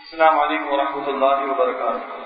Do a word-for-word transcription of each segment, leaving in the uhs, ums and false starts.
السلام علیکم ورحمۃ اللہ وبرکاتہ.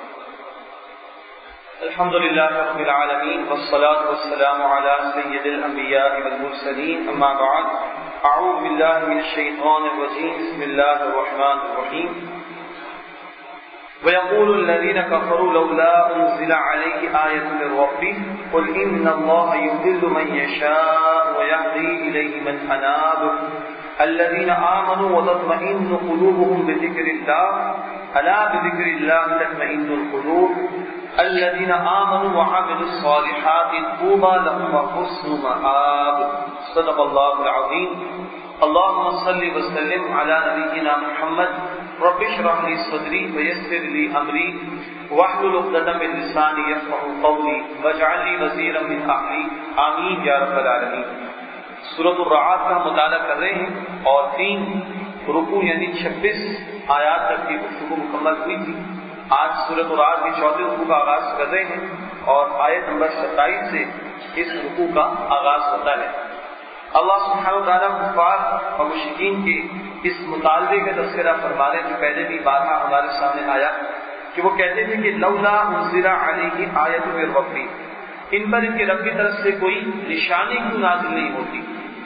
الحمد للہ رب العالمین والصلاة والسلام علی سید الانبیاء والمرسلین، اما بعد. اعوذ باللہ من الشیطان الرجیم، بسم اللہ الرحمن الرحیم. وَيَقُولُ الَّذِينَ كَفَرُوا لَوْلَا أُنزِلَ عَلَيْهِ آيَةٌ مِّن رَّبِّهِ قُلْ إِنَّ اللَّهَ يُضِلُّ مَن يَشَاءُ وَيَهْدِي إِلَيْهِ مَنْ أَنَابَ الَّذِينَ آمَنُوا وَتَطْمَئِنُّ قُلُوبُهُم بِذِكْرِ اللَّهِ أَلَا بِذِكْرِ اللَّهِ تَطْمَئِنُّ الْقُلُوبُ الَّذِينَ آمَنُوا وَعَمِلُوا الصَّالِحَاتِ طُوبَىٰ لَهُمْ وَحُسْنُ مَآبٍ. صدق اللہ العظیم. اللهم صل وسلم على نبينا محمد. رب اشرح لي صدري ويسر لي امري واحلل عقدة من لساني يفقهوا قولي واجعل لي وزيرا من اهلي. آمین یا رب العالمین. سورۃ الرعد کا مطالعہ کر رہے ہیں اور تین رکوع یعنی چھبیس آیات تک کی گفتگو مکمل ہوئی تھی. آج سورۃ الرعد کی چوتھے رکوع کا آغاز کر رہے ہیں اور آیت نمبر ستائیس سے اس رکوع کا آغاز ہوتا ہے. اللہ سبحانہ و تعالیٰ کفار اور مشرکین کے اس مطالبے کا تذکرہ فرما رہے جو پہلے بھی بارہا ہمارے سامنے آیا کہ وہ کہتے تھے کہ لولا انزل علیہ آیۃ من ربی، ان پر ان کے رب کی طرف سے کوئی نشانی کیوں نازل نہیں ہوتی.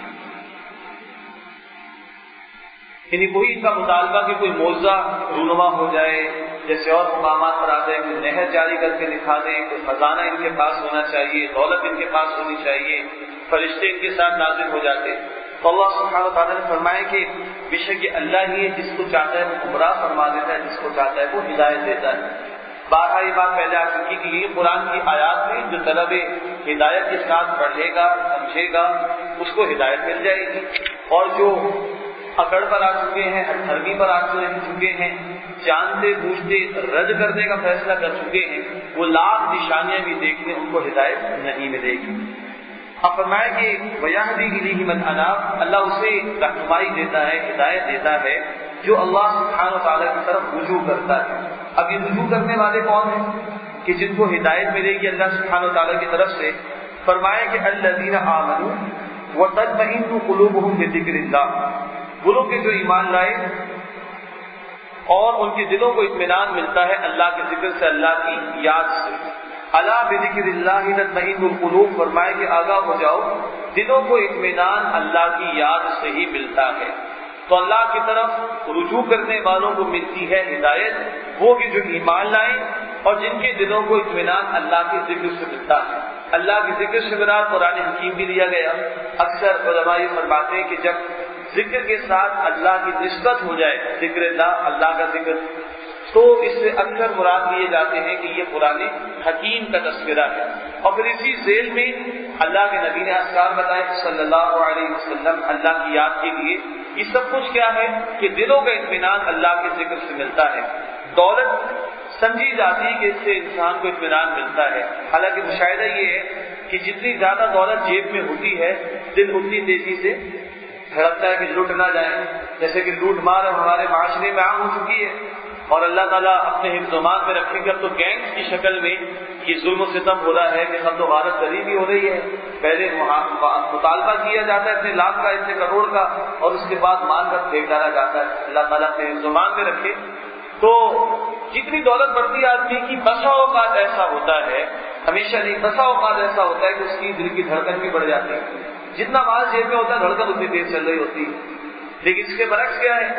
یعنی کوئی ان کا مطالبہ کہ کوئی معجزہ رونما ہو جائے، جیسے اور مقامات پر آتا ہے کہ نہر جاری کر کے دکھا دے، کوئی خزانہ ان کے پاس ہونا چاہیے، دولت ان کے پاس ہونی چاہیے، فرشتے ان کے ساتھ نازل ہو جاتے. تو اللہ سبحانہ وتعالیٰ نے فرمایا کہ بے شک اللہ ہی جس کو چاہتا ہے وہ گمراہ فرما دیتا ہے، جس کو چاہتا ہے وہ ہدایت دیتا ہے. بارہا یہ بات پہلے آ چکی کہ یہ قرآن کی آیات میں جو طلب ہدایت کے ساتھ پڑھے گا سمجھے گا اس کو ہدایت مل جائے گی، اور جو اکڑ پر آ چکے ہیں، ہرگی پر آ چکے ہیں، جانتے بوجھتے رد کرنے کا فیصلہ کر چکے ہیں، وہ لاکھ نشانیاں بھی دیکھنے ان کو ہدایت نہیں ملے گی. اب فرمایا کہ وَيَهْدِي إِلَيْهِ مَنْ أَنَابَ، اللہ اسے رہنمائی دیتا ہے، ہدایت دیتا ہے جو اللہ سبحانہ وتعالیٰ کی طرف رجوع کرتا ہے. اب یہ رجوع کرنے والے کون ہیں کہ جن کو ہدایت ملے گی اللہ سبحانہ وتعالیٰ کی طرف سے؟ فرمایا کہ الَّذِينَ آمَنُوا وَتَطْمَئِنُّ قُلُوبُهُم بِذِكْرِ اللَّهِ، وہ لوگ کے جو ایمان لائے اور ان کے دلوں کو اطمینان ملتا ہے اللہ کے ذکر سے، اللہ کی یاد سے. الا بذکر اللہ تطمئن القلوب، فرمائے کہ آگاہ ہو جاؤ دلوں کو اطمینان اللہ کی یاد سے ہی ملتا ہے. تو اللہ کی طرف رجوع کرنے والوں کو ملتی ہے ہدایت، وہ کہ جو ایمان لائیں اور جن کے دلوں کو اطمینان اللہ کے ذکر سے ملتا ہے. اللہ کے ذکر سے مراد قرآن حکیم بھی لیا گیا. اکثر علماء یہ فرماتے ہیں کہ جب ذکر کے ساتھ اللہ کی نسبت ہو جائے، ذکر اللہ اللہ کا ذکر، تو اس سے اکثر مراد لیے جاتے ہیں کہ یہ قرآن حکیم کا تذکرہ ہے. اور پھر اسی ذیل میں اللہ کے نبی نے اذکار بتائے صلی اللہ علیہ وسلم اللہ کی یاد کے لیے. یہ سب کچھ کیا ہے کہ دلوں کا اطمینان اللہ کے ذکر سے ملتا ہے. دولت سمجھی جاتی ہے کہ اس سے انسان کو اطمینان ملتا ہے، حالانکہ مشاہدہ یہ ہے کہ جتنی زیادہ دولت جیب میں ہوتی ہے دل اتنی تیزی سے دھڑکتا ہے کہ لوٹ نہ جائیں. جیسے کہ لوٹ مار اب ہمارے معاشرے میں عام ہو چکی ہے اور اللہ تعالیٰ اپنے حفظ میں رکھیں گے. اب تو گینگز کی شکل میں یہ ظلم و ستم ہو رہا ہے کہ اب تو غارت غریبی ہو رہی ہے. پہلے مطالبہ کیا جاتا ہے اتنے لاکھ کا، اتنے کروڑ کا، اور اس کے بعد مار کر پھینک ڈالا جاتا ہے. اللہ تعالیٰ اپنے حفظ میں رکھے. تو جتنی دولت بڑھتی آدمی کی بسا اوقات ایسا ہوتا ہے، ہمیشہ نہیں، بسا اوقات ایسا ہوتا ہے کہ اس کی دل کی دھڑکن بھی بڑھ جاتی ہے. جتنا مال جیب میں ہوتا ہے دھڑکن اتنی تیز چل رہی ہوتی ہے. لیکن اس کے برعکس کیا ہے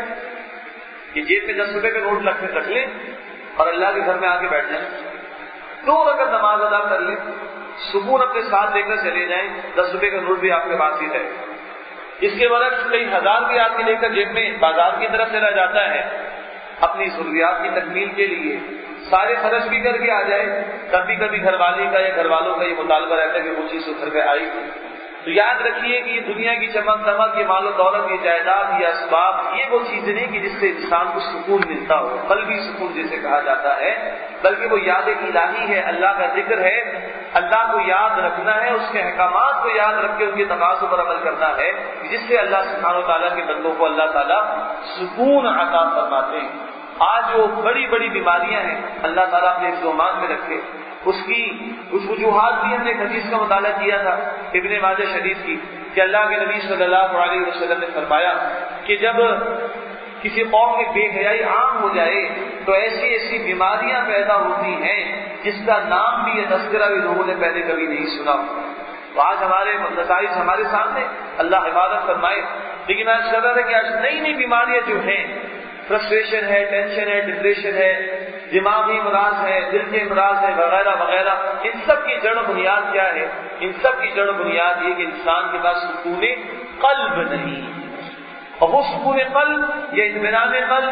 کہ جیب میں دس روپے کا نوٹ رکھ لیں اور اللہ کے گھر میں آ کے بیٹھ جائیں، دو رکعت نماز ادا کر لیں، سکون اپنے ساتھ لے کر چلے جائیں، دس روپے کا نوٹ بھی آپ کے پاس ہی رہے. اس کے برعکس کئی ہزار بھی آدمی لے کر جیب میں بازار کی طرف چلا جاتا ہے اپنی ضروریات کی تکمیل کے لیے، سارے خرچ بھی کر کے آ جائے، کبھی کبھی گھر والی کا یا گھر والوں کا یہ مطالبہ رہتا ہے کہ وہ چیز گھر پہ آئی. تو یاد رکھیے کہ یہ دنیا کی چمک دمک، یہ مال و دولت، یہ جائیداد، یہ اسباب، یہ وہ چیزیں نہیں کہ جس سے انسان کو سکون ملتا ہو، قلبی سکون جسے کہا جاتا ہے، بلکہ وہ یاد الہی ہے، اللہ کا ذکر ہے. اللہ کو یاد رکھنا ہے، اس کے احکامات کو یاد رکھ کے ان کے تقاضوں پر عمل کرنا ہے، جس سے اللہ سبحانہ و تعالیٰ کے بندوں کو اللہ تعالیٰ سکون عطا فرماتے ہیں. آج جو بڑی بڑی بیماریاں ہیں اللہ تعالیٰ اپنے ذہن میں رکھے، اس کی کچھ وجوہات بھی ہم نے حدیث کا مطالعہ کیا تھا ابن ماجہ شریف کی، کہ اللہ کے نبی صلی اللہ علیہ وسلم نے فرمایا کہ جب کسی قوم میں بے حیائی عام ہو جائے تو ایسی ایسی بیماریاں پیدا ہوتی ہیں جس کا نام بھی یا تذکرہ بھی لوگوں نے پہلے کبھی نہیں سنا. تو آج ہمارے نتائج ہمارے سامنے، اللہ حفاظت فرمائے. لیکن آج کر رہا ہے کہ آج نئی نئی بیماریاں جو ہیں، فرسٹریشن ہے، ٹینشن ہے، ڈپریشن ہے، دماغی امراض ہے، دل کے امراض ہے، وغیرہ وغیرہ، ان سب کی جڑ بنیاد کیا ہے؟ ان سب کی جڑ بنیاد یہ کہ انسان کے پاس سکون قلب نہیں. اور وہ سکون قلب یا اطمینان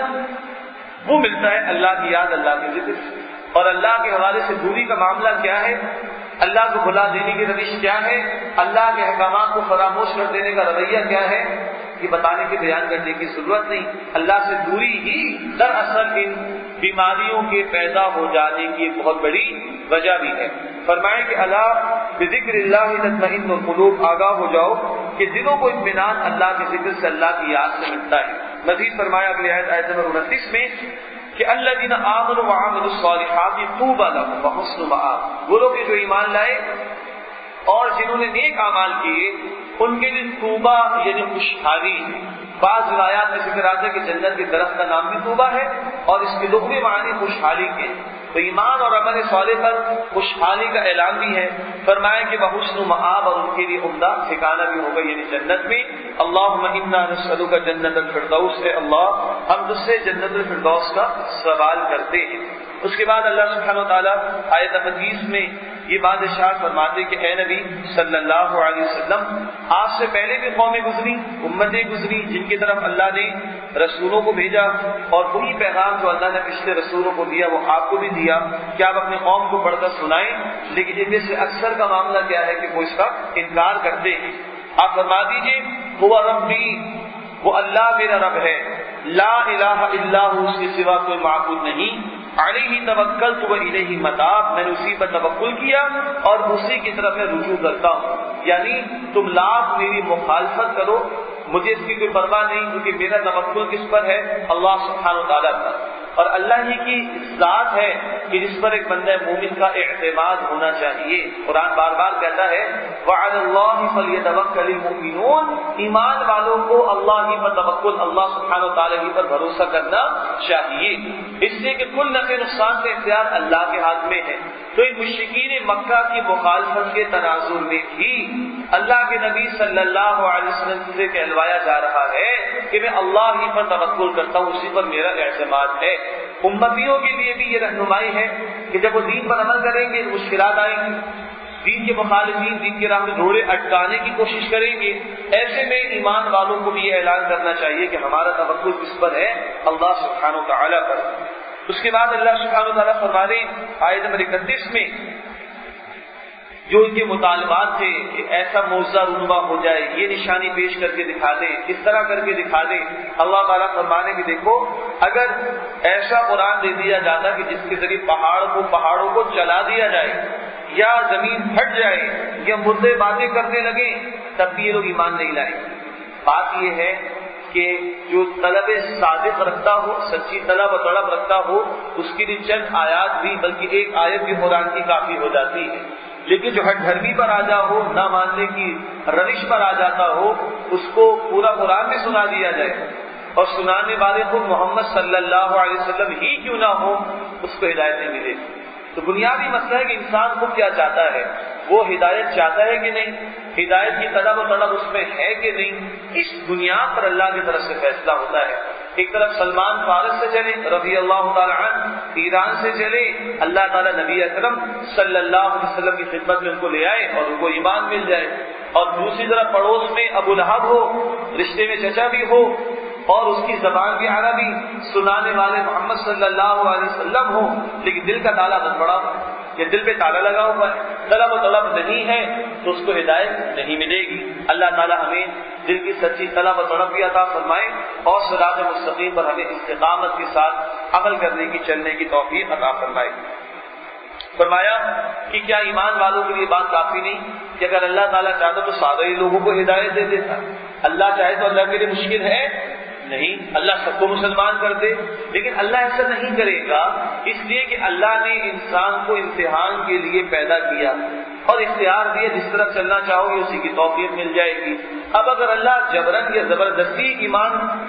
قلب وہ ملتا ہے اللہ کی یاد، اللہ کے ذکر سے. اور اللہ کے حوالے سے دوری کا معاملہ کیا ہے؟ اللہ کو بھلا دینے کی روش کیا ہے؟ اللہ کے احکامات کو فراموش کر دینے کا رویہ کیا ہے؟ یہ بتانے کے بیان کرنے کی ضرورت نہیں. اللہ سے دوری ہی دراصل ان بیماریوں کے پیدا ہو جانے کی ایک بہت بڑی وجہ بھی ہے. فرمائے کہ اللہ بذکر اللہ تطمئن القلوب، آگاہ ہو جاؤ کہ دلوں کو اطمینان اللہ کے ذکر سے، اللہ کی یاد سے ملتا ہے. مزید فرمایا اگلی آیت آیت نمبر انتیس میں کہ الذین آمنوا وعملوا الصالحات طوبی لهم وحسن مآب، وہ لوگ جو ایمان لائے اور جنہوں نے نیک اعمال کیے ان کے لیے طوبہ یعنی خوشحالی. بعض روایات میں ذکر آتا ہے کہ جنت کے درخت کا نام بھی طوبہ ہے اور اس کے لغوی معنی خوشحالی کے. تو ایمان اور عمل صالح پر خوشحالی کا اعلان بھی ہے. فرمایا کہ بحسن مآب، اور ان کے لیے عمدہ ٹھکانہ بھی ہوگا یعنی جنت میں. اللہم انا نسألک جنت الفردوس، اے اللہ ہم تجھ سے جنت الفردوس کا سوال کرتے ہیں. اس کے بعد اللہ سبحانہ و تعالیٰ آیت حدیث میں یہ بات ارشاد فرماتے کہ اے نبی صلی اللہ علیہ وسلم، آپ سے پہلے بھی قومیں گزری، امتیں گزری جن کی طرف اللہ نے رسولوں کو بھیجا، اور وہی پیغام جو اللہ نے پچھلے رسولوں کو دیا وہ آپ کو بھی دیا کہ آپ اپنی قوم کو پڑھ کر سنائیں. لیکن ان میں سے اکثر کا معاملہ کیا ہے کہ وہ اس کا انکار کرتے ہیں. آپ فرما دیجیے ہوا ربی، وہ اللہ میرا رب ہے، لا الہ الا ہو، اس کے سوا کوئی معبود نہیں، علیہ توکلت و الیہ متاب، میں نے اسی پر توکل کیا اور اسی کی طرف میں رجوع کرتا ہوں. یعنی تم لاکھ میری مخالفت کرو، مجھے اس کی کوئی پرواہ نہیں، کیونکہ میرا توکل کس پر ہے؟ اللہ سبحانہ و تعالیٰ پر. اور اللہ ہی کی ذات ہے کہ جس پر ایک بندہ مومن کا اعتماد ہونا چاہیے. قرآن بار بار کہتا ہے وعلی اللہ فلیتوکل المؤمنون، ایمان والوں کو اللہ ہی پر توکل، اللہ سبحانہ و تعالیٰ ہی پر بھروسہ کرنا چاہیے. اس لیے کہ کل نفع نقصان کا اختیار اللہ کے ہاتھ میں ہے. تو ان مشرکین مکہ کی مخالفت کے تناظر میں بھی اللہ کے نبی صلی اللہ علیہ وسلم سے کہلوایا جا رہا ہے کہ میں اللہ ہی پر توکل کرتا ہوں، اسی پر میرا اعتماد ہے. امتیوں کے لیے بھی یہ رہنمائی ہے کہ جب وہ دین پر عمل کریں گے مشکلات آئیں گی، دین کے مخالفین دین کے راہ میں روڑے اٹکانے کی کوشش کریں گے. ایسے میں ایمان والوں کو بھی یہ اعلان کرنا چاہیے کہ ہمارا توکل کس پر ہے؟ اللہ سبحانہ و تعالیٰ پر. اس کے بعد اللہ سبحانہ و تعالیٰ فرما رہے ہیں آیت نمبر اکتیس میں جو ان کے مطالبات تھے کہ ایسا معجزہ رونما ہو جائے، یہ نشانی پیش کر کے دکھا دے، اس طرح کر کے دکھا دے. اللہ تعالیٰ فرمانے کہ دیکھو اگر ایسا قرآن دے دیا جاتا کہ جس کے ذریعے پہاڑ کو پہاڑوں کو چلا دیا جائے یا زمین پھٹ جائے یا مردے باتیں کرنے لگے تب بھی یہ لوگ ایمان نہیں لائیں. بات یہ ہے کہ جو طلب صادق رکھتا ہو، سچی طلب و طلب رکھتا ہو، اس کے لیے چند آیات بھی بلکہ ایک آیت بھی قرآن کی کافی ہو جاتی ہے. لیکن جو ہٹ دھرمی پر آ جا ہو، نہ ماننے کی روش پر آ جاتا ہو، اس کو پورا قرآن بھی سنا دیا جائے اور سنانے والے خود محمد صلی اللہ علیہ وسلم ہی کیوں نہ ہو، اس کو ہدایت نہیں ملے. تو بنیادی مسئلہ ہے کہ انسان خود کیا چاہتا ہے، وہ ہدایت چاہتا ہے کہ نہیں، ہدایت کی طلب و طلب اس میں ہے کہ نہیں. اس بنیاد پر اللہ کی طرف سے فیصلہ ہوتا ہے. ایک طرف سلمان فارس سے چلے رضی اللہ تعالیٰ عنہ، ایران سے چلے، اللہ تعالیٰ نبی اکرم صلی اللہ علیہ وسلم کی خدمت میں ان کو لے آئے اور ان کو ایمان مل جائے. اور دوسری طرف پڑوس میں ابو لہب ہو، رشتے میں چچا بھی ہو اور اس کی زبان بھی عربی، سنانے والے محمد صلی اللہ علیہ وسلم ہو، لیکن دل کا تالا بند پڑا ہو، یہ دل پہ تالا لگا ہوا ہے، طلب و طلب نہیں ہے تو اس کو ہدایت نہیں ملے گی. اللہ تعالیٰ ہمیں دل کی سچی طلب و طلب بھی عطا فرمائے اور صراط مستقیم پر ہمیں استقامت کے ساتھ عمل کرنے کی، چلنے کی توفیق عطا فرمائے. فرمایا کہ کیا ایمان والوں کے لیے بات کافی نہیں کہ اگر اللہ تعالیٰ چاہتا تو سارے لوگوں کو ہدایت دے دیتا؟ اللہ چاہے تو اللہ کے لیے مشکل ہے نہیں، اللہ سب کو مسلمان کر دے. لیکن اللہ ایسا نہیں کرے گا، اس لیے کہ اللہ نے انسان کو امتحان کے لیے پیدا کیا اور اختیار دیا، جس طرف چلنا چاہو گے اسی کی توفیق مل جائے گی. اب اگر اللہ جبرن یا زبردستی ایمان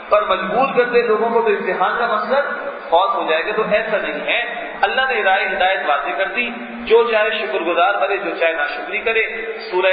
پر مجبور کرتے لوگوں کو تو امتحان کا مقصد فوت ہو جائے گا. تو ایسا نہیں ہے. اللہ نے رائے ہدایت واضح کر دی. جو چاہے شکر گزار بنے, جو چاہے ناشکری کرے. سورہ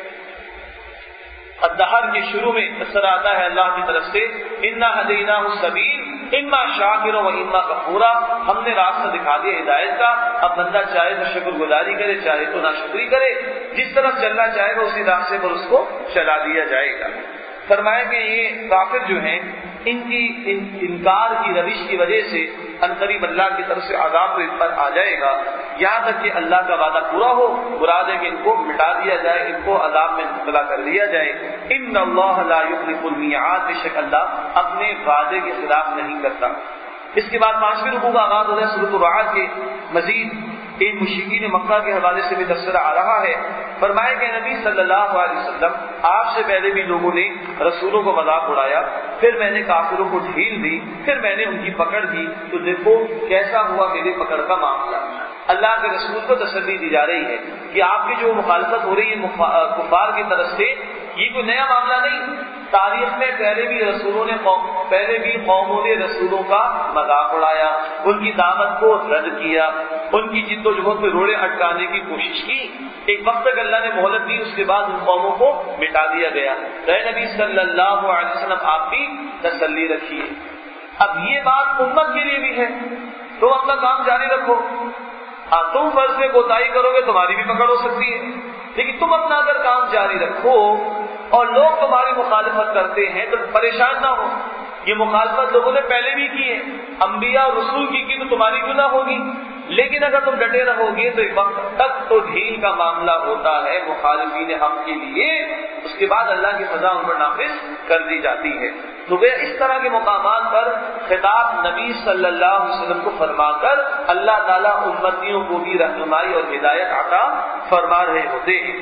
الدہر کے شروع میں اثر آتا ہے اللہ کی طرف سے, انا ہدیناہ السبیل اما شاکرا و اما کفورا. ہم نے راستہ دکھا دیا ہدایت کا. اب بندہ چاہے تو شکر گزاری کرے, چاہے تو ناشکری کرے. جس طرف چلنا چاہے گا اسی راستے پر اس کو چلا دیا جائے گا. فرمایا کہ یہ کافر جو ہیں ان کی ان انکار کی روش کی وجہ سے عنقریب اللہ کی طرف سے عذاب تو ان پر آ جائے گا, یہاں تک کہ اللہ کا وعدہ پورا ہو. مراد ہے کہ ان کو مٹا دیا جائے, ان کو عذاب میں مبتلا کر دیا جائے. ان اللہ لا یخلف المیعاد, بے شک اللہ اپنے وعدے کے خلاف نہیں کرتا. اس کے بعد پانچویں رکوع کا آغاز ہوتا ہے سورۃ الرعد کے. مزید ان مشرکین مکہ کے حوالے سے بھی تبصرہ آ رہا ہے. فرمایا کہ نبی صلی اللہ علیہ وسلم آپ سے پہلے بھی لوگوں نے رسولوں کو مذاق اڑایا, پھر میں نے کافروں کو ڈھیل دی, پھر میں نے ان کی پکڑ کی, تو دیکھو کیسا ہوا میری پکڑ کا معاملہ. اللہ کے رسول کو تسلی دی جا رہی ہے کہ آپ کی جو مخالفت ہو رہی ہے کفار کی طرف سے, یہ کوئی نیا معاملہ نہیں. تاریخ میں پہلے بھی رسولوں نے پہلے بھی قوموں نے رسولوں کا مذاق اڑایا, ان کی دعوت کو رد کیا, ان کی جد و جہد پہ روڑے اٹکانے کی کوشش کی. ایک وقت تک اللہ نے مہلت دی, اس کے بعد ان قوموں کو مٹا دیا گیا. اے نبی صلی اللہ علیہ وسلم آپ بھی تسلی رکھیے. اب یہ بات امت کے لیے بھی ہے, تم اپنا کام جاری رکھو. ہاں تم فرض میں کوتاہی کرو گے تمہاری بھی پکڑ ہو سکتی ہے, لیکن تم اپنا اگر کام جاری رکھو اور لوگ تمہاری مخالفت کرتے ہیں تو پریشان نہ ہو. یہ مخالفت لوگوں نے پہلے بھی کی ہے, انبیاء اور رسول کی کی تو تمہاری کیوں نہ ہوگی. لیکن اگر تم ڈٹے رہو گے تو ایک وقت تک تو ڈھیل کا معاملہ ہوتا ہے مخالفین حق کے لیے, اس کے بعد اللہ کی سزا ان پر نافذ کر دی جاتی ہے. تو وہ اس طرح کے مقامات پر خطاب نبی صلی اللہ علیہ وسلم کو فرما کر اللہ تعالیٰ امتیوں کو بھی رہنمائی اور ہدایت عطا فرما رہے ہوتے ہیں.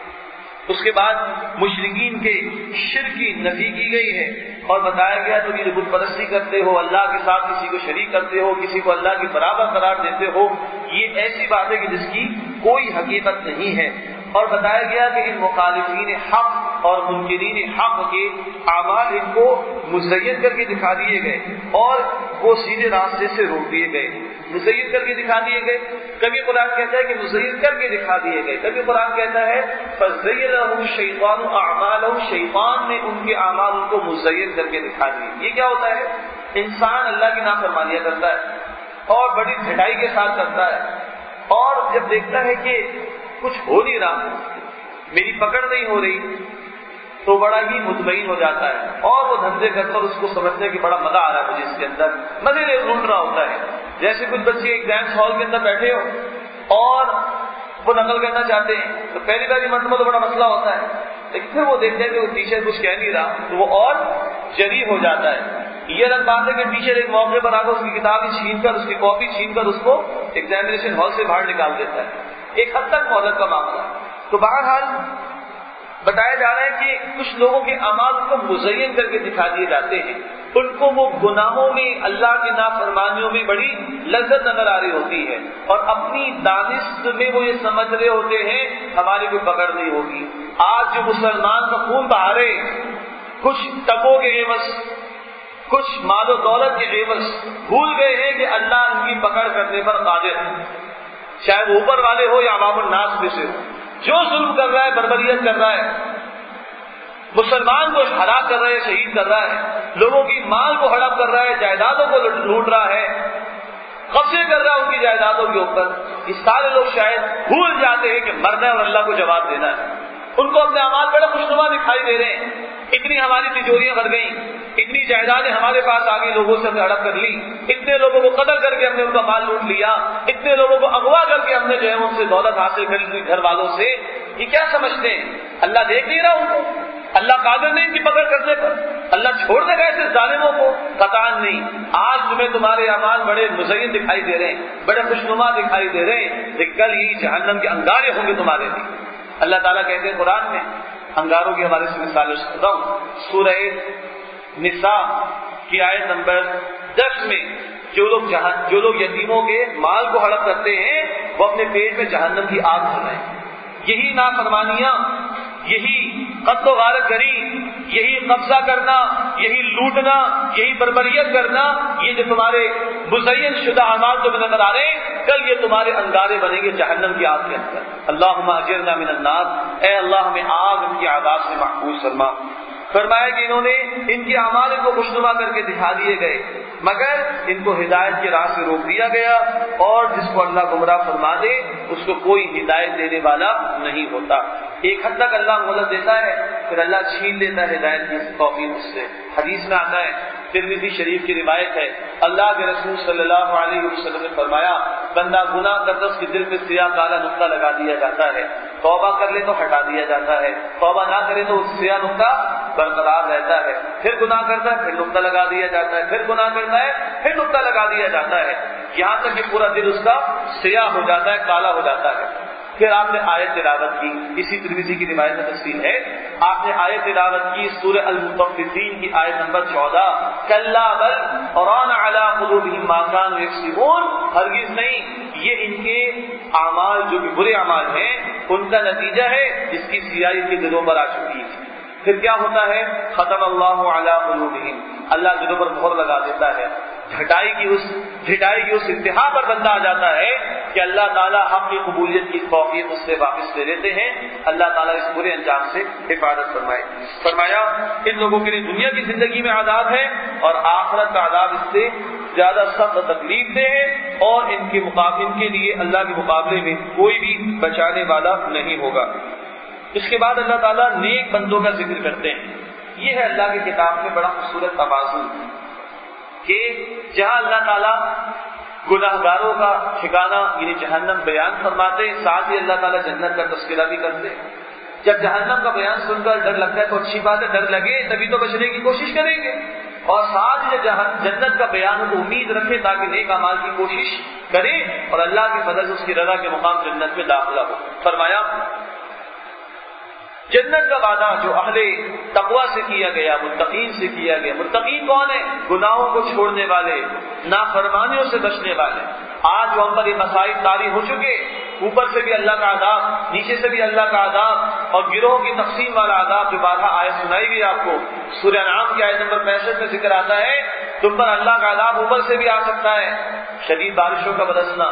اس کے بعد مشرکین کے شرک کی نفی کی گئی ہے اور بتایا گیا تو یہ بت پرستی کرتے ہو, اللہ کے ساتھ کسی کو شریک کرتے ہو, کسی کو اللہ کے برابر قرار دیتے ہو, یہ ایسی بات ہے کہ جس کی کوئی حقیقت نہیں ہے. اور بتایا گیا کہ ان مخالفین حق اور منکرین حق کے اعمال ان کو مزین کر کے دکھا دیے گئے اور وہ سیدھے راستے سے روک دیے گئے. مزین کر کے دکھا دیے گئے, کبھی قرآن کہتا ہے کہ مزین کر کے دکھا دیے گئے, کبھی قرآن کہتا ہے فَزَيَّنَهُ الشَّيْطَانُ أَعْمَالَهُ, شیطان نے ان کے اعمال ان کو مزین کر کے دکھا دیے. یہ کیا ہوتا ہے؟ انسان اللہ کی نافرمانیاں کرتا ہے اور بڑی ڈھٹائی کے ساتھ کرتا ہے, اور جب دیکھتا ہے کہ کچھ ہو نہیں رہا, میری پکڑ نہیں ہو رہی, تو بڑا ہی مطمئن ہو جاتا ہے اور وہ دھندے کر کر اس کو سمجھنے کہ بڑا مزہ آ رہا ہے مجھے اس کے اندر, مزے لوٹ رہا ہوتا ہے. جیسے کچھ بچے ایگزام ہال کے اندر بیٹھے ہو اور وہ نقل کرنا چاہتے ہیں تو پہلی پہلی مرتبہ تو بڑا مسئلہ ہوتا ہے, لیکن پھر وہ دیکھتے ہیں کہ وہ ٹیچر کچھ کہہ نہیں رہا تو وہ اور جری ہو جاتا ہے. یہ الگ بات ہے کہ ٹیچر ایک موقع پر آ کر اس کی کتاب چھین کر, اس کی کاپی چھین کر اس کو ایگزامینیشن ہال سے باہر نکال دیتا ہے. ایک حد تک مہلت کا معاملہ. تو بہرحال بتایا جا رہا ہے کہ کچھ لوگوں کے اعمال کو مزین کر کے دکھا دیے جاتے ہیں, ان کو وہ گناہوں میں, اللہ کی نافرمانیوں میں بڑی لذت نظر آ رہی ہوتی ہے اور اپنی دانش میں وہ یہ سمجھ رہے ہوتے ہیں ہماری کوئی پکڑ نہیں ہوگی. آج جو مسلمان کا خون بہا رہے, کچھ ٹکوں کے عوض, کچھ مال و دولت کے عوض بھول گئے ہیں کہ اللہ ان کی پکڑ کرنے پر قادر ہے, چاہے وہ اوپر والے ہو یا عوام الناس میں سے ہو. جو ظلم کر رہا ہے, بربریت کر رہا ہے, مسلمان کو ہلاک کر رہا ہے, شہید کر رہا ہے, لوگوں کی مال کو ہڑپ کر رہا ہے, جائیدادوں کو لوٹ رہا ہے, قبضے کر رہا ہے ان کی جائیدادوں کے اوپر, یہ سارے لوگ شاید بھول جاتے ہیں کہ مرنا ہے اور اللہ کو جواب دینا ہے. ان کو اپنے اعمال بڑے خوشنما دکھائی دے رہے ہیں, اتنی ہماری تجوریاں بھر گئیں, اتنی جائیدادیں ہمارے پاس آ گئی, لوگوں سے ہم نے ہڑپ کر لی, اتنے لوگوں کو قتل کر کے ہم نے ان کا مال لوٹ لیا, اتنے لوگوں کو اغوا کر کے ہم نے جو ہے ان سے دولت حاصل کر لی گھر والوں سے. یہ کیا سمجھتے ہیں اللہ دیکھ نہیں رہا ان کو, اللہ قادر نہیں ان کی پکڑ کرنے پر, اللہ چھوڑ دے گا ایسے ظالموں کو؟ قطعاً نہیں. آج تمہیں تمہارے اعمال بڑے مزین دکھائی دے رہے ہیں, بڑے خوشنما دکھائی دے رہے ہیں, لیکن کل یہی جہنم کے انگارے ہوں گے تمہارے لیے. اللہ تعالیٰ کہتے ہیں قرآن میں, انگاروں کے حوالے سے مثال سنتا ہوں, سورہ نساء کی آیت نمبر دس میں جو لوگ جہاں جو لوگ یتیموں کے مال کو ہڑپ کرتے ہیں وہ اپنے پیٹ میں جہنم کی آگ بھر رہے ہیں. یہی نافرمانیاں, یہی قتل و غارت گری، یہی قبضہ کرنا، یہی لوٹنا، یہی بربریت کرنا، یہ جو تمہارے مزین شدہ اعمال تمہیں نظر آ رہے ہیں، کل یہ تمہارے انگارے بنیں گے جہنم کی آگ کے اندر۔ اللہم اجرنا من النار، اے اللہ ہمیں آگ ان کی عذاب سے محفوظ فرما۔ فرمایا کہ انہوں نے ان کے اعمال کو خوشنما کر کے دکھا دیے گئے، مگر ان کو ہدایت کی راہ سے روک دیا گیا، اور جس کو اللہ گمراہ فرما دے اس کو کوئی ہدایت دینے والا نہیں ہوتا۔ ایک حد تک اللہ مہلت دیتا ہے، پھر اللہ چھین لیتا ہے ہدایت کی توفیق اس سے۔ حدیث میں آتا ہے، ترمذی شریف کی روایت ہے، اللہ کے رسول صلی اللہ علیہ وسلم نے فرمایا، بندہ گناہ کرتا اس کے دل پہ سیاہ کالا نقطہ لگا دیا جاتا ہے، توبہ کر لے تو ہٹا دیا جاتا ہے، توبہ نہ کرے تو سیاہ نقطہ برقرار رہتا ہے، پھر گناہ کرتا ہے پھر نقطہ لگا دیا جاتا ہے، پھر گناہ کرتا ہے پھر نقطہ لگا دیا جاتا ہے، یہاں تک کہ پورا دل اس کا سیاہ ہو جاتا ہے، کالا ہو جاتا ہے۔ پھر آپ نے آیت تلاوت کی، اسی ترمذی کی روایت میں تفصیل ہے، آپ نے آیت تلاوت کی سورہ المطففین کی آیت نمبر چودہ، کلا بل ران علی قلوبہم ما کانوا یکسبون، ہرگز نہیں، یہ ان کے اعمال جو کہ برے اعمال ہیں ان کا نتیجہ ہے جس کی سیاہی کے دلوں پر آ چکی ہے۔ پھر کیا ہوتا ہے؟ ختم اللہ علی قلوبہم، اللہ دلوں پر مہر لگا دیتا ہے، ڈھٹائی کی اس ڈھٹائی کی اس انتہا پر بندہ آ جاتا ہے کہ اللہ تعالیٰ حق کی قبولیت کی توفیق اس سے واپس لے لیتے ہیں۔ اللہ تعالیٰ اس برے انجام سے حفاظت فرمائے۔ فرمایا ان لوگوں کے لیے دنیا کی زندگی میں عذاب ہے اور آخرت کا عذاب اس سے زیادہ سخت تکلیف دہ ہے، اور ان کے مقابلے ان کے لیے اللہ کے مقابلے میں کوئی بھی بچانے والا نہیں ہوگا۔ اس کے بعد اللہ تعالیٰ نیک بندوں کا ذکر کرتے ہیں۔ یہ ہے اللہ کی کتاب میں بڑا خوبصورت توازن کہ جہاں اللہ تعالیٰ گناہ گاروں کا ٹھکانہ یعنی جہنم بیان فرماتے، ساتھ ہی اللہ تعالیٰ جنت کا تذکرہ بھی کرتے۔ جب جہنم کا بیان سن کر ڈر لگتا ہے تو اچھی بات ہے، ڈر لگے تبھی تو بچنے کی کوشش کریں گے، اور ساتھ ہی جنت کا بیان ہو تو امید رکھے تاکہ نیک اعمال کی کوشش کرے اور اللہ کی فضل سے اس کی رضا کے مقام جنت میں داخلہ ہو۔ فرمایا جنت کا وعدہ جو اہل تقویٰ سے کیا گیا، متقین سے کیا گیا۔ متقین کون ہیں؟ گناہوں کو چھوڑنے والے، نافرمانیوں سے بچنے والے۔ آج جو ہم پر یہ مسائل طاری ہو چکے، اوپر سے بھی اللہ کا عذاب، نیچے سے بھی اللہ کا عذاب، اور گروہ کی تقسیم والا عذاب جو بارہا آیت سنائی گئی آپ کو، سورہ انعام کی آیت نمبر پینسٹھ میں ذکر آتا ہے، تم پر اللہ کا عذاب اوپر سے بھی آ سکتا ہے، شدید بارشوں کا برسنا،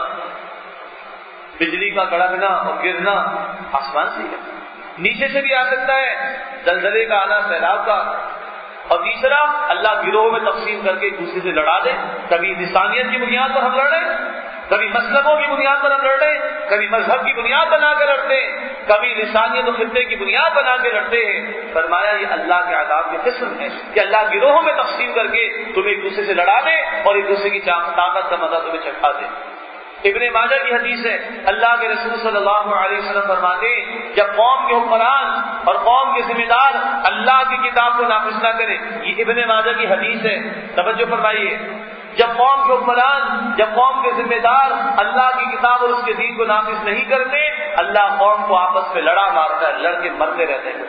بجلی کا کڑکنا اور گرنا آسمان سے ہے، نیچے سے بھی آ سکتا ہے، زلزلے کا آنا، سیلاب کا، اور تیسرا اللہ گروہوں میں تقسیم کر کے ایک دوسرے سے لڑا دے، کبھی لسانیت کی بنیاد پر ہم لڑیں، کبھی مسلکوں کی بنیاد پر ہم لڑیں، کبھی مذہب کی بنیاد بنا کے لڑتے ہیں، کبھی لسانیت و خطے کی بنیاد بنا کے لڑتے ہیں۔ فرمایا یہ اللہ کے عذاب کی قسم ہے کہ اللہ گروہوں میں تقسیم کر کے تمہیں ایک دوسرے سے لڑا دے اور ایک دوسرے کی طاقت کا مزہ تمہیں چکھا دے۔ ابن ماجہ کی حدیث ہے، اللہ کے رسول صلی اللہ علیہ وسلم فرماتے ہیں جب قوم کے حکمران اور قوم کے ذمہ دار اللہ کی کتاب کو نافذ نہ کریں، یہ ابن ماجہ کی حدیث ہے، توجہ فرمائیے، جب قوم کے حکمران جب قوم کے ذمہ دار اللہ کی کتاب اور اس کے دین کو نافذ نہیں کرتے، اللہ قوم کو آپس میں لڑا مارتا ہے، لڑ کے مرتے رہتے ہیں۔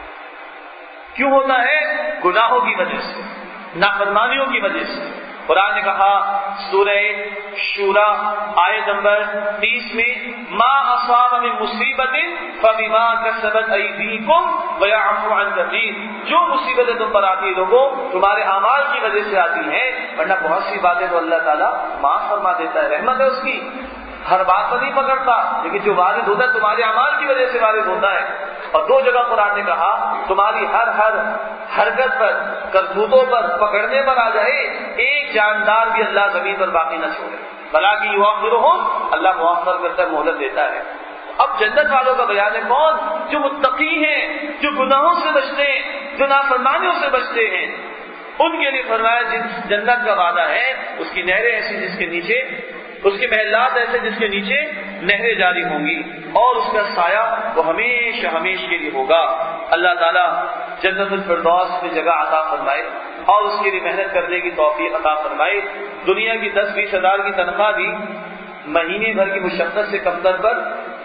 کیوں ہوتا ہے؟ گناہوں کی وجہ سے، نافرمانیوں کی وجہ سے۔ قرآن نے کہا سورہ شورا آیت نمبر تیس میں، ما اصاب من مصیبت فبما کسبت ایدیکم ویعفو عن کثیر، جو مصیبتیں تم پر آتی ہیں لوگوں تمہارے اعمال کی وجہ سے آتی ہیں، ورنہ بہت سی باتیں تو اللہ تعالیٰ معاف فرما دیتا ہے، رحمت ہے اس کی، ہر بات پر نہیں پکڑتا، لیکن جو وارد ہوتا ہے تمہارے اعمال کی وجہ سے وارد ہوتا ہے۔ اور دو جگہ قرآن نے کہا تمہاری ہر ہر حرکت پر، کرتوتوں پر، پکڑنے پر آ جائے، ایک جاندار بھی اللہ زمین پر باقی نہ چھوڑے، بلکہ یؤخرھم، اللہ مؤخر کرتا ہے، مہلت دیتا ہے۔ اب جنت والوں کا بیان ہے، کون؟ جو متقی ہیں، جو گناہوں سے بچتے ہیں، جو نافرمانیوں سے بچتے ہیں، ان کے لیے فرمایا جس جنت کا وعدہ ہے اس کی نہریں ایسی جس کے نیچے اس کے محلات ایسے جس کے نیچے نہریں جاری ہوں گی، اور اس کا سایہ وہ ہمیشہ ہمیشہ کے لیے ہوگا۔ اللہ تعالیٰ جنت الفردوس میں جگہ عطا فرمائے اور اس کے لیے محنت کرنے کی توفیق عطا فرمائے۔ دنیا کی دس بیس ہزار کی تنخواہ بھی مہینے بھر کی مشقت سے کمتر پر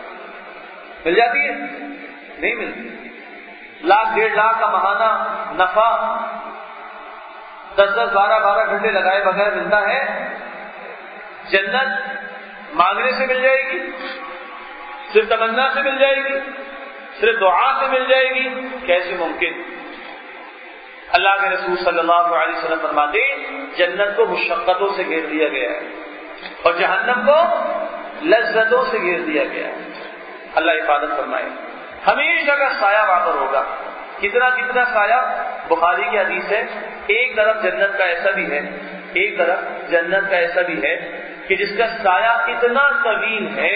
مل جاتی ہے؟ نہیں ملتی۔ لاکھ ڈیڑھ لاکھ کا ماہانہ نفع دس دس بارہ بارہ گھنٹے لگائے بغیر ملتا ہے؟ جنت مانگنے سے مل جائے گی، صرف تمنا سے مل جائے گی، صرف دعا سے مل جائے گی؟ کیسے ممکن؟ اللہ کے رسول صلی اللہ علیہ وسلم فرماتے جنت کو مشقتوں سے گھیر دیا گیا ہے اور جہنم کو لذتوں سے گھیر دیا گیا ہے. اللہ حفاظت فرمائے. ہمیشہ کا سایہ وہاں پر ہوگا. کتنا کتنا سایہ؟ بخاری کی حدیث ہے ایک طرف جنت کا ایسا بھی ہے ایک طرف جنت کا ایسا بھی ہے کہ جس کا سایہ اتنا طویل ہے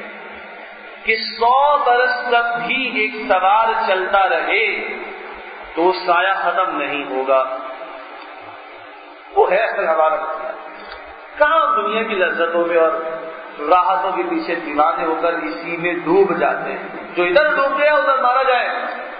کہ سو برس تک بھی ایک سوار چلتا رہے تو وہ سایہ ختم نہیں ہوگا. وہ ہے اصل ہمارا مسئلہ. کہاں دنیا کی لذتوں میں اور راحتوں کے پیچھے دیوانے ہو کر اسی میں ڈوب جاتے ہیں. جو ادھر ڈوب گیا ادھر مارا جائے.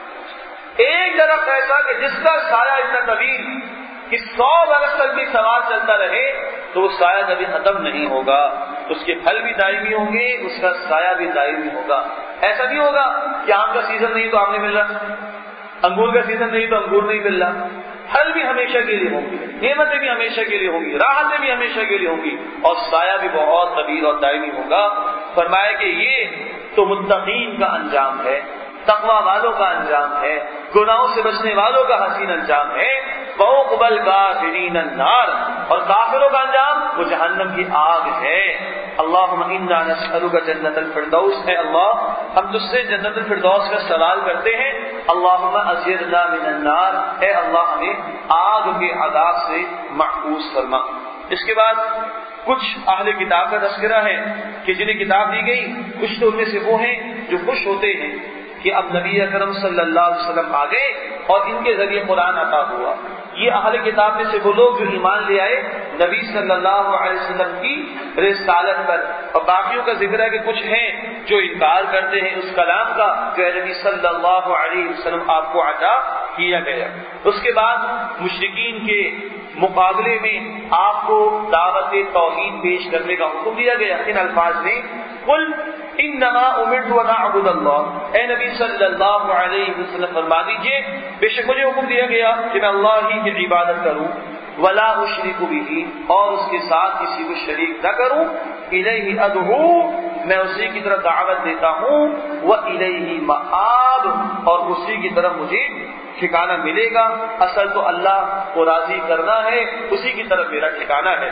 ایک درخت ایسا کہ جس کا سایہ اتنا طویل کہ سو برس تک بھی سوار چلتا رہے تو وہ سایہ کبھی ختم نہیں ہوگا. اس کے پھل بھی دائمی ہوں گے, اس کا سایہ بھی دائمی ہوگا. ایسا نہیں ہوگا کہ آم کا سیزن نہیں تو آم نہیں مل رہا, انگور کا سیزن نہیں تو انگور نہیں مل رہا. پھل بھی ہمیشہ کے لیے ہوں گی, نعمتیں بھی ہمیشہ کے لیے ہوں گی, راحتیں بھی ہمیشہ کے لیے ہوں گی اور سایہ بھی بہت طویل اور دائمی ہوگا. فرمایا کہ یہ تو متقین کا انجام ہے, تقوی والوں کا انجام ہے, گناہوں سے بچنے والوں کا حسین انجام ہے. وَعُقْبَى الْكَافِرِينَ النَّارُ, اور کافروں کا انجام وہ جہنم کی آگ ہے. اللہم انا نسألک جنت الفردوس, اے اللہ ہم تجھ سے جنت الفردوس کا سوال کرتے ہیں. اللہم اجرنا من النار, اے اللہ ہمیں آگ کے عذاب سے محفوظ فرما. اس کے بعد کچھ اہل کتاب کا تذکرہ ہے کہ جنہیں کتاب دی گئی, کچھ تو ان میں سے وہ ہیں جو خوش ہوتے ہیں کہ اب نبی اکرم صلی اللہ علیہ وسلم آ گئے اور ان کے ذریعے قرآن عطا ہوا. یہ اہل کتاب میں سے وہ لوگ جو ایمان لے آئے نبی صلی اللہ علیہ وسلم کی رسالت پر, اور باقیوں کا ذکر ہے کہ کچھ ہیں جو انکار کرتے ہیں اس کلام کا جو نبی صلی اللہ علیہ وسلم آپ کو عطا کیا گیا. اس کے بعد مشرکین کے مقابلے میں آپ کو دعوت توحید پیش کرنے کا حکم دیا گیا ان الفاظ میں, قل انما امرت ان اعبد اللہ, اے نبی صلی اللہ علیہ وسلم فرما دیجئے بے شک مجھے حکم دیا گیا کہ میں اللہ ہی کی عبادت کروں, ولا اشرک به, اور اس کے ساتھ کسی کو شریک نہ کروں, الیہ ادعو, میں اسی کی طرف دعوت دیتا ہوں, والیہ مآب, اور اسی کی طرف مجھے ٹھکانہ ملے گا. اصل تو اللہ کو راضی کرنا ہے, اسی کی طرف میرا ٹھکانہ ہے.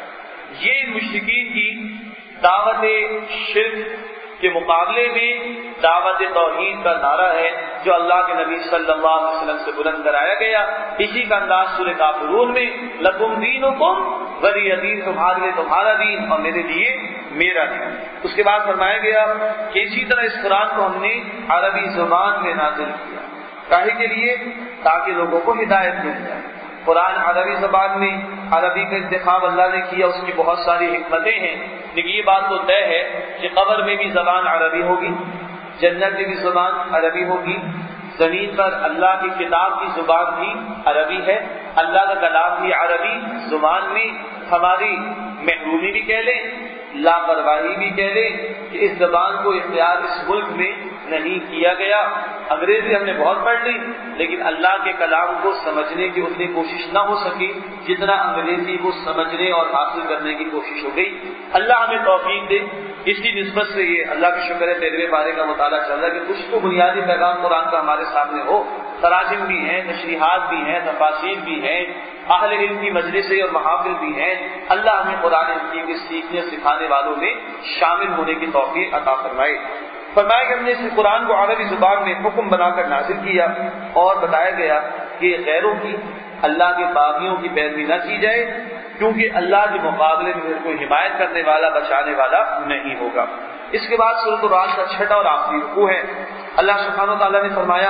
یہ مشرکین کی دعوت شرک کے مقابلے میں دعوت توحید کا نعرہ ہے جو اللہ کے نبی صلی اللہ علیہ وسلم سے بلند کرایا گیا. اسی کا انداز سورہ کافرون میں لکم دینکم ولی دین, تمہارے لیے تمہارا دین اور میرے لیے میرا دین. اس کے بعد فرمایا گیا کہ اسی طرح اس قرآن کو ہم نے عربی زبان میں نازل کیا. کاہے کے لیے؟ تاکہ لوگوں کو ہدایت مل جائے. قرآن عربی زبان میں, عربی کا انتخاب اللہ نے کیا, اس کی بہت ساری حکمتیں ہیں. لیکن یہ بات تو طے ہے کہ قبر میں بھی زبان عربی ہوگی, جنت میں بھی زبان عربی ہوگی, زمین پر اللہ کی کتاب کی زبان بھی عربی ہے, اللہ کا کلام بھی عربی زبان میں. ہماری محرومی بھی کہہ لیں, لاپرواہی بھی کہہ لیں کہ اس زبان کو اختیار اس ملک میں نہیں کیا گیا. انگریزی ہم نے بہت پڑھ لی لیکن اللہ کے کلام کو سمجھنے کی اتنی کوشش نہ ہو سکی جتنا انگریزی کو سمجھنے اور حاصل کرنے کی کوشش ہو گئی. اللہ ہمیں توفیق دے. اسی نسبت سے یہ اللہ کا شکر ہے تیرہویں پارے کا مطالعہ چل رہا ہے کہ کچھ تو بنیادی پیغام قرآن کا ہمارے سامنے ہو. تراجم بھی ہیں, تشریحات بھی ہیں, تفاسیر بھی ہیں, اہل علم کی مجلسیں اور محافل بھی ہیں. اللہ ہمیں قرآن حکیم کے سیکھنے اور سکھانے والوں میں شامل ہونے کی توفیق عطا فرمائے. فرمایا کہ ہم نے اس قرآن کو عربی زبان میں حکم بنا کر نازل کیا اور بتایا گیا کہ غیروں کی, اللہ کے باغیوں کی پیروی نہ کی جائے کیونکہ اللہ کے مقابلے میں کوئی حمایت کرنے والا, بچانے والا نہیں ہوگا. اس کے بعد سورۃ الرعد کا چھٹا اور آخری رکوع ہے. اللہ سبحانہ و تعالیٰ نے فرمایا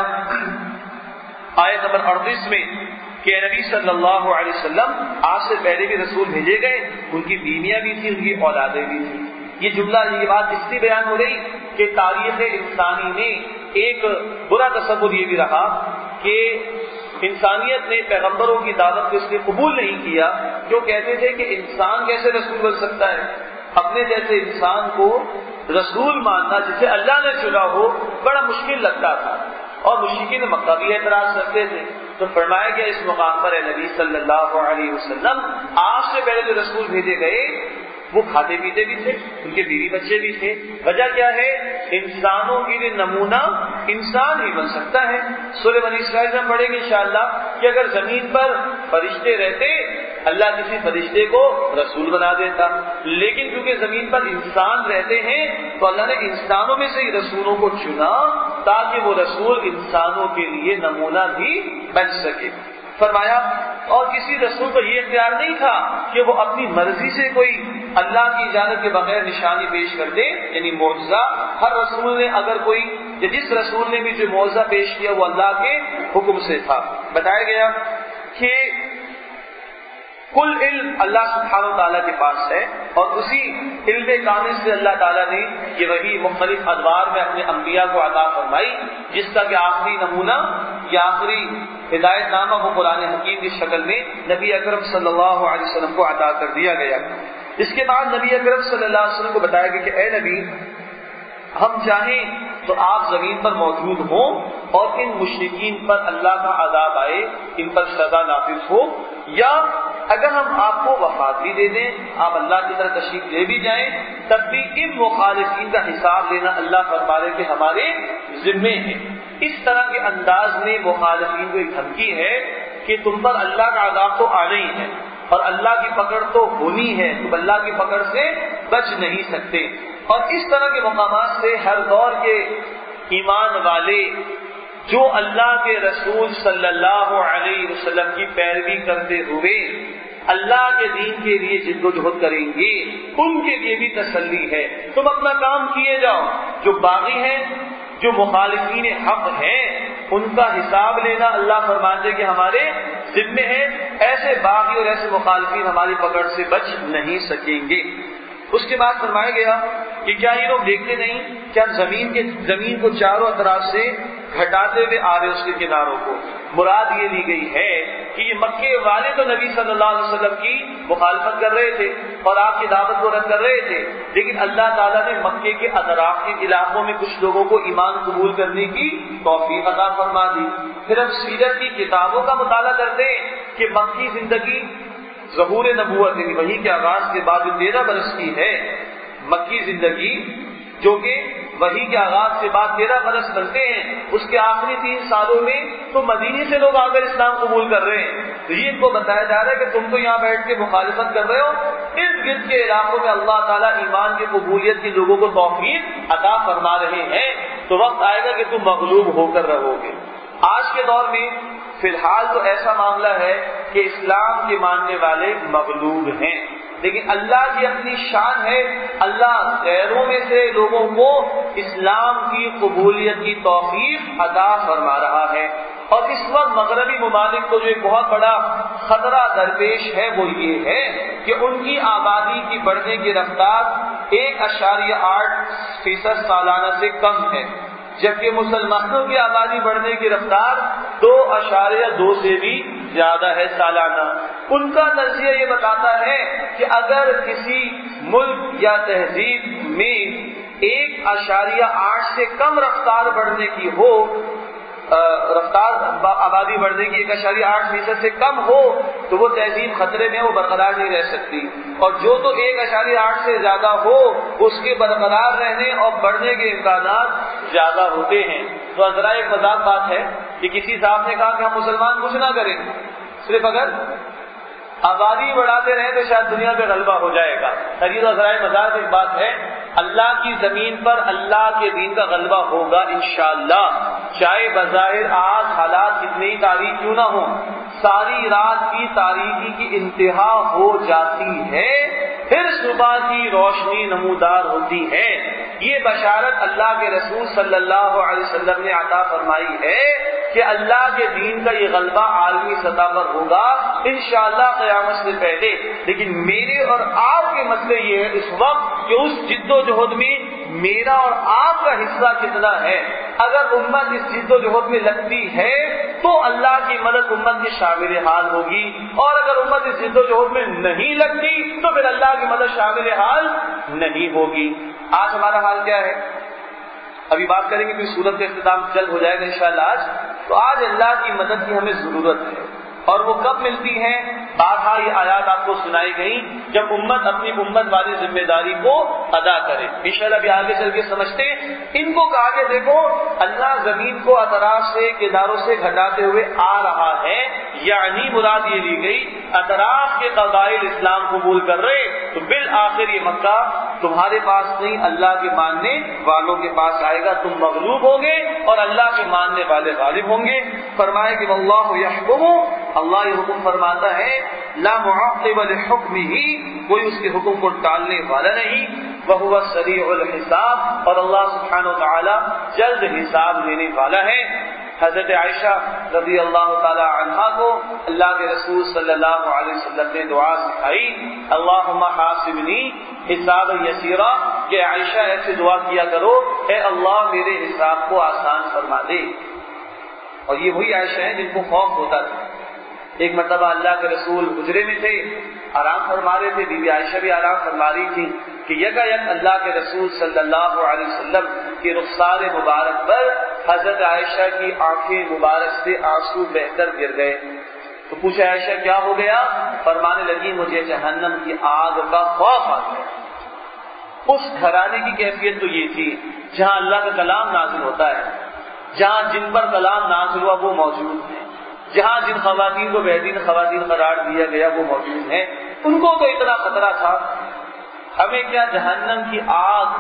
آیت نمبر اڑتیس میں کہ نبی صلی اللہ علیہ وسلم آپ سے پہلے بھی رسول بھیجے گئے, ان کی بیویاں بھی تھیں, ان کی اولادیں بھی تھیں. یہ جملہ, یہ بات اس سے بیان ہو رہی کہ تاریخ انسانی میں ایک برا تصور یہ بھی رہا کہ انسانیت نے پیغمبروں کی دعوت کو اس لیے قبول نہیں کیا جو کہتے تھے کہ انسان کیسے رسول بن سکتا ہے. اپنے جیسے انسان کو رسول ماننا جسے اللہ نے چنا ہو بڑا مشکل لگتا تھا, اور مشرکین مکہ بھی اعتراض کرتے تھے. تو فرمایا گیا اس مقام پر اے نبی صلی اللہ علیہ وسلم آپ سے پہلے جو رسول بھیجے گئے وہ کھاتے پیتے بھی تھے، ان کے بیوی بچے بھی تھے۔ وجہ کیا ہے؟ انسانوں کے لیے نمونہ انسان ہی بن سکتا ہے۔ سورہ بنی اسرائیل میں پڑھیں گے انشاءاللہ کہ اگر زمین پر فرشتے رہتے اللہ کسی فرشتے کو رسول بنا دیتا، لیکن کیونکہ زمین پر انسان رہتے ہیں تو اللہ نے انسانوں میں سے ہی رسولوں کو چنا تاکہ وہ رسول انسانوں کے لیے نمونہ بھی بن سکے۔ فرمایا اور کسی رسول کو یہ اختیار نہیں تھا کہ وہ اپنی مرضی سے کوئی اللہ کی اجازت کے بغیر نشانی پیش کر دے، یعنی معجزہ۔ ہر رسول نے اگر کوئی یا جس رسول نے بھی جو معجزہ پیش کیا وہ اللہ کے حکم سے تھا۔ بتایا گیا کہ کل علم اللہ سبحانہ و تعالیٰ کے پاس ہے اور اسی علم کامل سے اللہ تعالیٰ نے یہ وحی مختلف ادوار میں اپنے انبیاء کو عطا فرمائی، جس کا کہ آخری نمونہ یا آخری ہدایت نامہ وہ قرآن حکیم کی شکل میں نبی اکرم صلی اللہ علیہ وسلم کو عطا کر دیا گیا۔ اس کے بعد نبی اکرم صلی اللہ علیہ وسلم کو بتایا گیا کہ اے نبی، ہم چاہیں تو آپ زمین پر موجود ہوں اور ان مشرکین پر اللہ کا عذاب آئے، ان پر سزا نافذ ہو، یا اگر ہم آپ کو وفات بھی دے دیں، آپ اللہ کی طرف تشریف لے بھی جائیں، تب بھی ان مخالفین کا حساب لینا اللہ فرما رہے کہ ہمارے ذمے ہے۔ اس طرح کے انداز میں مخالفین کو ایک دھمکی ہے کہ تم پر اللہ کا عذاب تو آنا ہی ہے اور اللہ کی پکڑ تو ہونی ہے، تم اللہ کی پکڑ سے بچ نہیں سکتے۔ اور اس طرح کے مقامات سے ہر دور کے ایمان والے جو اللہ کے رسول صلی اللہ علیہ وسلم کی پیروی کرتے ہوئے اللہ کے دین کے لیے جد و جہد کریں گے، ان کے لیے بھی تسلی ہے۔ تم اپنا کام کیے جاؤ، جو باغی ہیں، جو مخالفین حق ہیں، ان کا حساب لینا اللہ فرماتے کہ ہمارے ذمے ہے۔ ایسے باغی اور ایسے مخالفین ہماری پکڑ سے بچ نہیں سکیں گے۔ اس کے بعد فرمایا گیا کہ کیا یہ لوگ دیکھتے نہیں کیا زمین کے زمین کو چاروں اطراف سے گھٹاتے ہوئے آ رہے اس کے کناروں کو۔ مراد یہ لی گئی ہے کہ یہ مکے والے تو نبی صلی اللہ علیہ وسلم کی مخالفت کر رہے تھے اور آپ کی دعوت کو رد کر رہے تھے، لیکن اللہ تعالیٰ نے مکے کے اطراف کے علاقوں میں کچھ لوگوں کو ایمان قبول کرنے کی توفیق عطا فرما دی۔ پھر ہم سیرت کی کتابوں کا مطالعہ کرتے ہیں کہ مکی زندگی ظہور نبوت یعنی وحی کے آغاز کے بعد جو تیرہ برس کی ہے، مکی زندگی جو کہ وحی کے آغاز کے بعد تیرہ برس بنتے ہیں، اس کے آخری تین سالوں میں تو مدینے سے لوگ آ کر اسلام قبول کر رہے ہیں۔ تو یہ ان کو بتایا جا رہا ہے کہ تم تو یہاں بیٹھ کے مخالفت کر رہے ہو، ارد گرد کے علاقوں میں اللہ تعالیٰ ایمان کی قبولیت کے لوگوں کو توفیق عطا فرما رہے ہیں، تو وقت آئے گا کہ تم مغلوب ہو کر رہو گے۔ آج کے دور میں فی الحال تو ایسا معاملہ ہے کہ اسلام کے ماننے والے مغلوب ہیں، لیکن اللہ کی اپنی شان ہے، اللہ غیروں میں سے لوگوں کو اسلام کی قبولیت کی توفیق عطا فرما رہا ہے۔ اور اس وقت مغربی ممالک کو جو ایک بہت بڑا خطرہ درپیش ہے وہ یہ ہے کہ ان کی آبادی کی بڑھنے کی رفتار ایک اشاریہ آٹھ فیصد سالانہ سے کم ہے، جبکہ مسلمانوں کی آبادی بڑھنے کی رفتار دو اشاریہ دو سے بھی زیادہ ہے سالانہ۔ ان کا نظریہ یہ بتاتا ہے کہ اگر کسی ملک یا تہذیب میں ایک اشاریہ آٹھ سے کم رفتار بڑھنے کی ہو، رفتار آبادی بڑھنے کی ایک اشاریہ آٹھ فیصد سے کم ہو تو وہ تہذیب خطرے میں وہ برقرار نہیں رہ سکتی، اور جو تو ایک اشاریہ آٹھ سے زیادہ ہو اس کے برقرار رہنے اور بڑھنے کے امکانات زیادہ ہوتے ہیں۔ تو ذرا ایک مذاق بات ہے کہ کسی صاحب نے کہا کہ ہم مسلمان کچھ نہ کریں، صرف اگر آبادی بڑھاتے رہیں تو شاید دنیا پہ غلبہ ہو جائے گا۔ خرید و ذرائع مذاق ایک بات ہے، اللہ کی زمین پر اللہ کے دین کا غلبہ ہوگا انشاءاللہ، چاہے بظاہر آج حالات کتنی ہی تاریک کیوں نہ ہوں۔ ساری رات کی تاریکی کی انتہا ہو جاتی ہے، پھر صبح کی روشنی نمودار ہوتی ہے۔ یہ بشارت اللہ کے رسول صلی اللہ علیہ وسلم نے عطا فرمائی ہے کہ اللہ کے دین کا یہ غلبہ عالمی سطح پر ہوگا انشاءاللہ قیامت سے پہلے۔ لیکن میرے اور آپ کے مسئلے یہ ہے اس وقت کہ اس جد و جہد میں میرا اور آپ کا حصہ کتنا ہے۔ اگر امت اس جد و جہد میں لگتی ہے تو اللہ کی مدد امت کی شامل حال ہوگی، اور اگر امت اس جد و جہد میں نہیں لگتی تو پھر اللہ کی مدد شامل حال نہیں ہوگی۔ آج ہمارا حال کیا ہے؟ ابھی بات کریں گے کہ سورت کا اختتام جلد ہو جائے گا انشاءاللہ۔ آج تو آج اللہ کی مدد کی ہمیں ضرورت ہے، اور وہ کب ملتی ہے؟ بارہا یہ آیات آپ کو سنائی گئی جب امت اپنی امت والی ذمہ داری کو ادا کرے. انشاءاللہ ابھی آگے چل کے سمجھتے ہیں. ان کو کہا کہ دیکھو اللہ زمین کو اطراف سے کناروں سے گھٹاتے ہوئے آ رہا ہے، یعنی مراد یہ لی گئی اطراف کے قبائل اسلام قبول کر رہے تو بالآخر یہ مکہ تمہارے پاس نہیں اللہ کے ماننے والوں کے پاس آئے گا، تم مغلوب ہوں گے اور اللہ کے ماننے والے غالب ہوں گے. فرمائے کہ واللہ یحکم، اللہ یہ حکم فرماتا ہے، لا معقب لحکمہ، کوئی اس کے حکم کو ٹالنے والا نہیں، وہو سریع الحساب، اور اللہ سبحانہ و تعالی جلد حساب لینے والا ہے. حضرت عائشہ رضی اللہ تعالی عنہا کو اللہ کے رسول صلی اللہ علیہ وسلم نے دعا سکھائی، اللہم حاسبنی حسابا یسیرا، کہ عائشہ ایسے دعا کیا کرو، اے اللہ میرے حساب کو آسان فرما دے. اور یہ وہی عائشہ ہیں جن کو خوف ہوتا تھا. ایک مرتبہ اللہ کے رسول حجرے میں تھے، آرام فرما رہے تھے، بی بی عائشہ بھی آرام فرما رہی تھی کہ یکا یک اللہ کے رسول صلی اللہ علیہ وسلم کے رخسار مبارک پر حضرت عائشہ کی آنکھیں مبارک سے آنسو بہ کر گر گئے. تو پوچھا عائشہ کیا ہو گیا؟ فرمانے لگی مجھے جہنم کی آگ کا خوف آ گیا. اس گھرانے کی کیفیت تو یہ تھی جہاں اللہ کا کلام نازل ہوتا ہے، جہاں جن پر کلام نازل ہوا وہ موجود ہیں، جہاں جن خواتین کو بہترین خواتین قرار دیا گیا وہ موجود ہیں. ان کو تو اتنا خطرہ تھا، ہمیں کیا جہنم کی آگ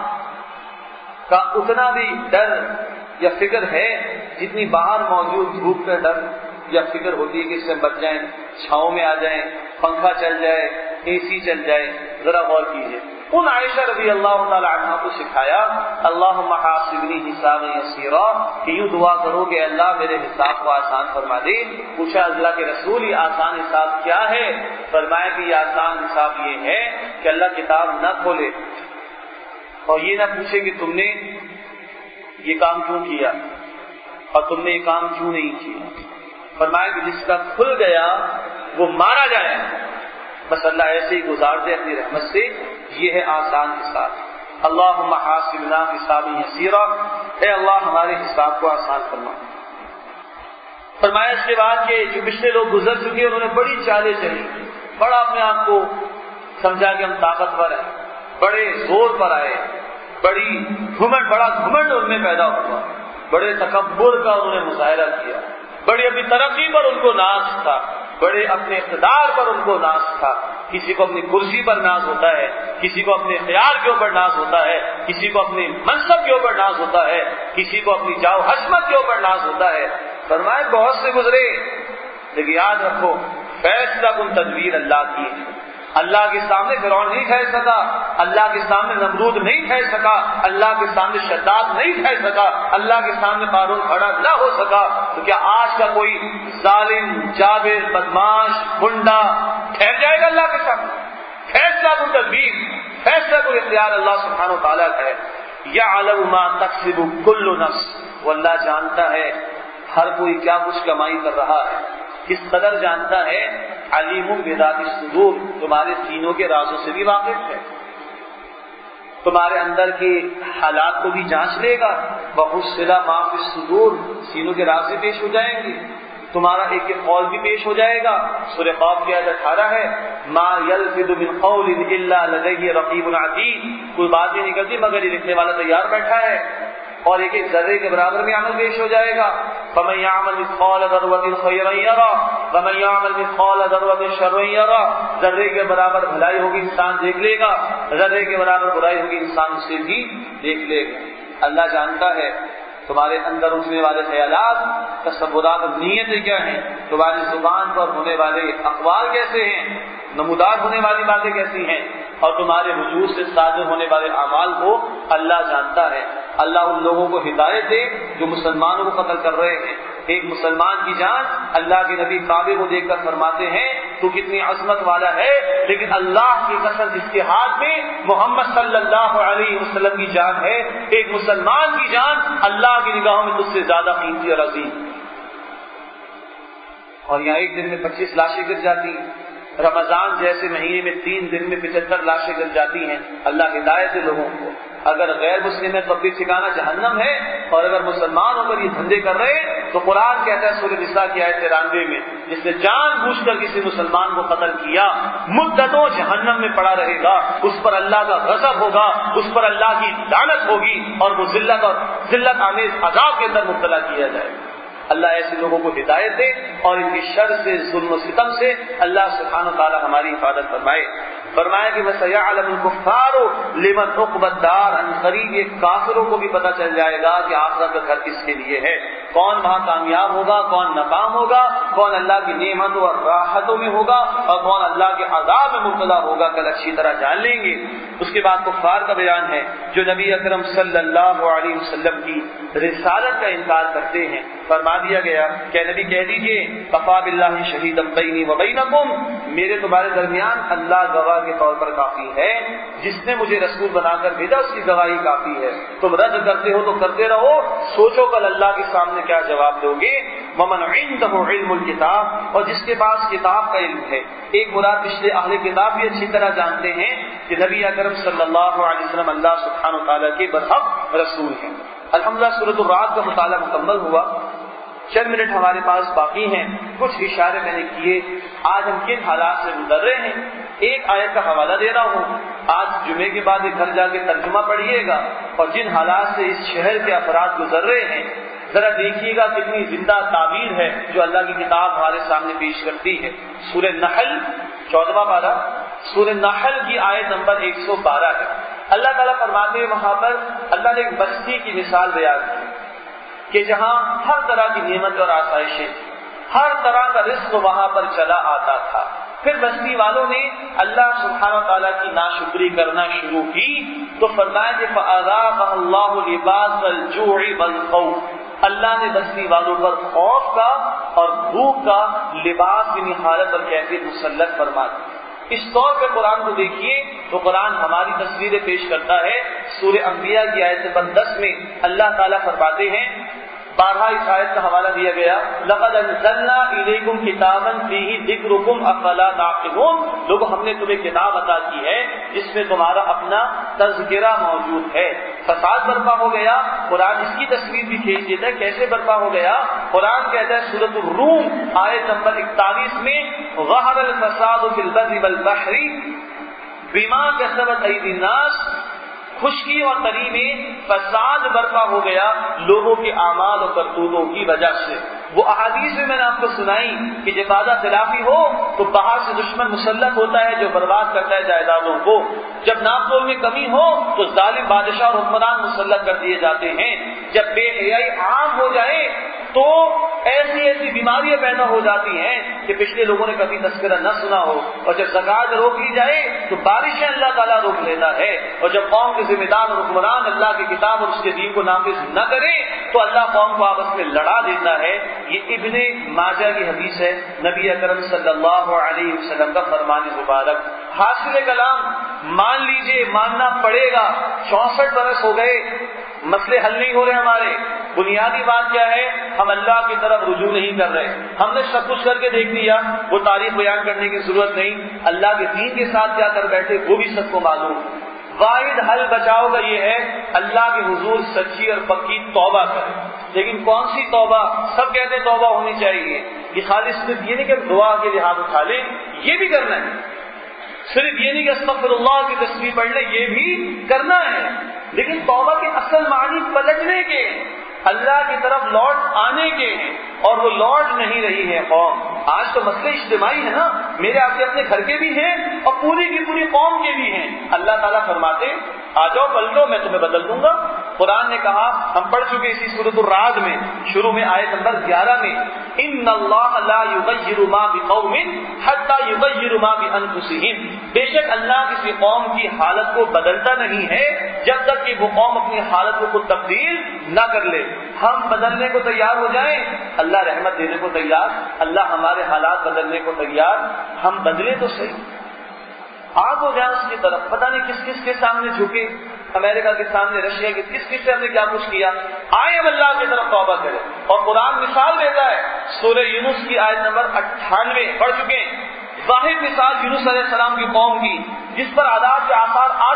کا اتنا بھی ڈر یا فکر ہے جتنی باہر موجود دھوپ کا ڈر یا فکر ہوتی ہے کہ اس سے بچ جائیں، چھاؤں میں آ جائیں، پنکھا چل جائے، اے سی چل جائے. ذرا غور کیجیے. ان عائشہ رضی اللہ تعالی عنہ کو سکھایا اللہم حاسبنی حسابا یسیرا، کہ یوں دعا کرو کہ اللہ میرے حساب کو آسان فرما دے. پوچھا اللہ کے رسول یہ آسان حساب کیا ہے؟ فرمایا کہ یہ آسان حساب یہ ہے کہ اللہ کتاب نہ کھولے اور یہ نہ پوچھے کہ تم نے یہ کام کیوں کیا اور تم نے یہ کام کیوں نہیں کیا. فرمایا کہ جس کا کھل گیا وہ مارا جائے. بس اللہ ایسے ہی گزار دے اپنی رحمت سے. یہ ہے آسان حساب. اللہم حاسبنا حسابا یسیرا، اے اللہ ہمارے حساب کو آسان فرما. فرمایا اس کے بعد کہ جو پچھلے لوگ گزر چکے انہوں نے بڑی چالیں چلی، بڑا اپنے آپ کو سمجھا کہ ہم طاقتور ہیں، بڑے زور پر آئے، بڑی گھمنڈ بڑا گھمنڈ ان میں پیدا ہوا، بڑے تکبر کا انہوں نے مظاہرہ کیا، بڑی اپنی ترقی پر ان کو ناز تھا، بڑے اپنے اقتدار پر ان کو ناز تھا. کسی کو اپنی کرسی پر ناز ہوتا ہے، کسی کو اپنے اختیار کے اوپر ناز ہوتا ہے، کسی کو اپنے منصب کے اوپر ناز ہوتا ہے، کسی کو اپنی جاؤ حشمت کے اوپر ناز ہوتا ہے. فرمائے بہت سے گزرے، لیکن یاد رکھو فیصلہ کن تدبیر اللہ کی ہے. اللہ کے سامنے فرعون نہیں ٹھہر سکا، اللہ کے سامنے نمرود نہیں ٹھہر سکا، اللہ کے سامنے شداد نہیں ٹھہر سکا، اللہ کے سامنے قارون کھڑا نہ ہو سکا. تو کیا آج کا کوئی ظالم جابر بدماش گنڈا ٹھہر جائے گا اللہ کے سامنے؟ فیصلہ کو تدبیر، فیصلہ کو اختیار اللہ سبحانہ و تعالیٰ کا ہے. یعلم ما تکسب کل نفس، وہ اللہ جانتا ہے ہر کوئی کیا کچھ کمائی کر رہا ہے، کس قدر جانتا ہے. علیم بذات الصدور، تمہارے سینوں کے رازوں سے بھی واقف ہے، تمہارے اندر کے حالات کو بھی جانچ لے گا. وحصل ما فی الصدور، سینوں کے راز بھی پیش ہو جائیں گے، تمہارا ایک ایک قول بھی پیش ہو جائے گا. سورہ قاف کی آیت اٹھارہ ہے ما یلفظ من قول الا لدیہ رقیب عتید، کوئی بات نہیں نکلتی مگر یہ لکھنے والا تیار بیٹھا ہے. اور ایک ایک ذرے کے برابر میں عمل پیش ہو جائے گا. فمن يعمل مثقال ذرة خيرا يره ومن يعمل مثقال ذرة شرا يره، ذرے کے برابر بھلائی ہوگی انسان دیکھ لے گا، ذرے کے برابر برائی ہوگی انسان اسے بھی دیکھ لے گا. اللہ جانتا ہے تمہارے اندر اٹھنے والے خیالات، تصورات اور نیتیں کیا ہیں، تمہاری زبان پر ہونے والے اقوال کیسے ہیں، نمودار ہونے والی باتیں کیسی ہیں، اور تمہارے وجود سے صادر ہونے والے اعمال کو اللہ جانتا ہے. اللہ ان لوگوں کو ہدایت دے جو مسلمانوں کو قتل کر رہے ہیں. ایک مسلمان کی جان، اللہ کے نبی کعبے کو دیکھ کر فرماتے ہیں تو کتنی عظمت والا ہے، لیکن اللہ کی قسم جس کے ہاتھ میں محمد صلی اللہ علیہ وسلم کی جان ہے، ایک مسلمان کی جان اللہ کی نگاہوں میں تجھ سے زیادہ قیمتی اور عظیم. اور یہاں ایک دن میں پچیس لاشیں گر جاتی ہیں، رمضان جیسے مہینے میں تین دن میں پچہتر لاشیں گر جاتی ہیں. اللہ ہدایت دے لوگوں کو، اگر غیر مسلم ہے تو اپنی ٹھکانہ جہنم ہے، اور اگر مسلمان ہو کر یہ دھندے کر رہے ہیں تو قرآن کہتا ہے سورہ نساء کی آیت ترانوے میں، جس نے جان بوجھ کر کسی مسلمان کو قتل کیا مدتوں جہنم میں پڑا رہے گا، اس پر اللہ کا غضب ہوگا، اس پر اللہ کی لعنت ہوگی، اور وہ ذلت اور ذلت آمیز عذاب کے اندر مبتلا کیا جائے گا۔ اللہ ایسے لوگوں کو ہدایت دے اور ان کی شر سے، ظلم و ستم سے اللہ سبحانہ و تعالی ہماری حفاظت فرمائے۔ فرمایا کہ وَسَيَعْلَمُ الْكُفَّارُ لِمَنْ عُقْبَى الدَّارِ، ان قریب یہ کافروں کو بھی پتہ چل جائے گا کہ آخرت کا گھر کس کے لیے ہے، کون وہاں کامیاب ہوگا، کون ناکام ہوگا، کون اللہ کی نعمتوں اور راحتوں میں ہوگا اور کون اللہ کے عذاب میں مبتلا ہوگا، کل اچھی طرح جان لیں گے۔ اس کے بعد کفار کا بیان ہے جو نبی اکرم صلی اللہ علیہ وسلم کی رسالت کا انکار کرتے ہیں۔ فرما دیا گیا کہ نبی کہہ دیجئے کفا باللہ شہیدا بینی و بینکم، میرے تمہارے درمیان اللہ گواہ کے طور پر کافی ہے، جس نے مجھے رسول بنا کر بھیجا اس کی گواہی کافی ہے، تم رد کرتے ہو تو کرتے رہو، سوچو کل اللہ کے سامنے کیا جواب دو گے۔ ومن عنده علم الکتاب، اور جس کے پاس کتاب کا علم ہے۔ ایک مراد پچھلے اہل کتاب بھی اچھی طرح جانتے ہیں کہ نبی اکرم صلی اللہ علیہ وسلم اللہ سبحانہ و تعالیٰ کے برحق رسول ہیں۔ الحمدللہ سورۃ الرعد کا مطالعہ مکمل ہوا، چند منٹ ہمارے پاس باقی ہیں، کچھ اشارے میں نے کیے آج ہم کن حالات سے گزر رہے ہیں۔ ایک آیت کا حوالہ دے رہا ہوں، آج جمعے کے بعد گھر جا کے ترجمہ پڑھیے گا اور جن حالات سے اس شہر کے افراد گزر رہے ہیں ذرا دیکھیے گا کتنی زندہ تعبیر ہے جو اللہ کی کتاب ہمارے سامنے پیش کرتی ہے۔ سورہ نحل چودواں پارہ، سورہ نحل کی آیت نمبر ایک سو بارہ ہے۔ اللہ تعالیٰ فرماتے ہیں وہاں پر اللہ نے ایک بستی کی مثال بیان کی کہ جہاں ہر طرح کی نعمت اور آسائشیں، ہر طرح کا رزق وہاں پر چلا آتا تھا، پھر بستی والوں نے اللہ سبحانہ و تعالیٰ کی ناشکری کرنا شروع کی تو فرمایا کہ فَأَذَاقَهَا اللَّهُ لِبَاسَ الْجُوعِ وَالْخَوْفِ، اللہ نے بستی والوں پر خوف کا اور بھوک کا لباس یعنی حالت اور کیفیت مسلط فرما دی۔ اس طور پہ قرآن کو دیکھیے تو قرآن ہماری تصویریں پیش کرتا ہے۔ سورہ انبیاء کی آیت نمبر دس میں اللہ تعالیٰ فرماتے ہیں، بارہا اس آیت کا حوالہ دیا گیا، لَقَدْ أَنزَلْنَا إِلَيْكُمْ كِتَابًا فِيهِ ذِكْرُكُمْ أَفَلَا تَعْقِلُونَ، لوگوں ہم نے تمہیں کتاب عطا کی ہے جس میں تمہارا اپنا تذکرہ موجود ہے۔ فساد برپا ہو گیا، قرآن اس کی تصویر بھی کھینچ دیتا ہے کیسے برپا ہو گیا۔ قرآن کہتا ہے سورۃ الروم آیت نمبر اکتالیس میں، ظَهَرَ الْفَسَادُ فِي الْبَرِّ وَالْبَحْرِ بِمَا كَسَبَتْ أَيْدِي النَّاسِ، خشکی اور تری میں فساد برپا ہو گیا لوگوں کے اعمال اور کرتوتوں کی وجہ سے۔ وہ احادیث میں میں نے آپ کو سنائی کہ جب وعدہ خلافی ہو تو باہر سے دشمن مسلط ہوتا ہے جو برباد کرتا ہے جائیدادوں کو، جب ناپ تول میں کمی ہو تو ظالم بادشاہ اور حکمران مسلط کر دیے جاتے ہیں، جب بے حیائی عام ہو جائے تو ایسی ایسی بیماریاں پیدا ہو جاتی ہیں کہ پچھلے لوگوں نے کبھی تذکرہ نہ سنا ہو، اور جب زکات روک لی جائے تو بارشیں اللہ تعالیٰ روک لیتا ہے، اور جب قوم کے ذمہ دار اور حکمران اللہ کی کتاب اور اس کے دین کو نافذ نہ کریں تو اللہ قوم کو آپس میں لڑا دیتا ہے۔ یہ ابن ماجہ کی حدیث ہے، نبی اکرم صلی اللہ علیہ وسلم کا فرمان مبارک۔ حاصل کلام مان لیجئے، ماننا پڑے گا، چونسٹھ برس ہو گئے مسئلے حل نہیں ہو رہے ہمارے۔ بنیادی بات کیا ہے؟ ہم اللہ کی طرف رجوع نہیں کر رہے۔ ہم نے سب کچھ کر کے دیکھ لیا، وہ تاریخ بیان کرنے کی ضرورت نہیں، اللہ کے دین کے ساتھ کیا کر بیٹھے وہ بھی سب کو معلوم۔ واحد حل بچاؤ کا یہ ہے اللہ کے حضور سچی اور پکی توبہ کریں۔ لیکن کون سی توبہ؟ سب کہتے ہیں توبہ ہونی چاہیے، یہ خالی صرف یہ نہیں کہ دعا کے لحاظ اٹھا لیں، یہ بھی کرنا ہے، صرف یہ نہیں کہ استغفر اللہ کی تسبیح پڑھ لیں، یہ بھی کرنا ہے، لیکن توبہ کے اصل معنی پلٹنے کے، اللہ کی طرف لوٹ آنے کے ہیں، اور وہ لوٹ نہیں رہی ہے قوم۔ آج تو مسئلے اجتماعی ہے نا، میرے آپ کے اپنے گھر کے بھی ہیں اور پوری کی پوری قوم کے بھی ہیں۔ اللہ تعالیٰ فرماتے آ جاؤ پلٹو میں تمہیں بدل دوں گا۔ قرآن نے کہا، ہم پڑھ چکے اسی سورۃ الرعد میں شروع میں آیت نمبر گیارہ میں، ان اللہ لا یغیر ما بقوم حتی یغیر ما بانفسہم، بے شک اللہ کسی قوم کی حالت کو بدلتا نہیں ہے جب تک کہ وہ قوم اپنی حالت کو خود تبدیل نہ کر لے۔ ہم بدلنے کو تیار ہو جائیں، اللہ رحمت دینے کو تیار، اللہ ہمارے حالات بدلنے کو تیار، ہم بدلے تو صحیح، آپ ہو جائیں اس کی طرف۔ پتہ نہیں کس کس کے سامنے جھکے، امریکہ کے سامنے، رشیا کے، کس کس سے ہم نے کیا کچھ کیا، آئے ہم اللہ کی طرف توبہ کریں۔ اور قرآن مثال دیتا ہے، سورہ یونس کی آیت نمبر اٹھانوے پڑھ چکے ہیں، واحد مثال یونس علیہ السلام کی قوم کی جس پر عذاب کے آثار آ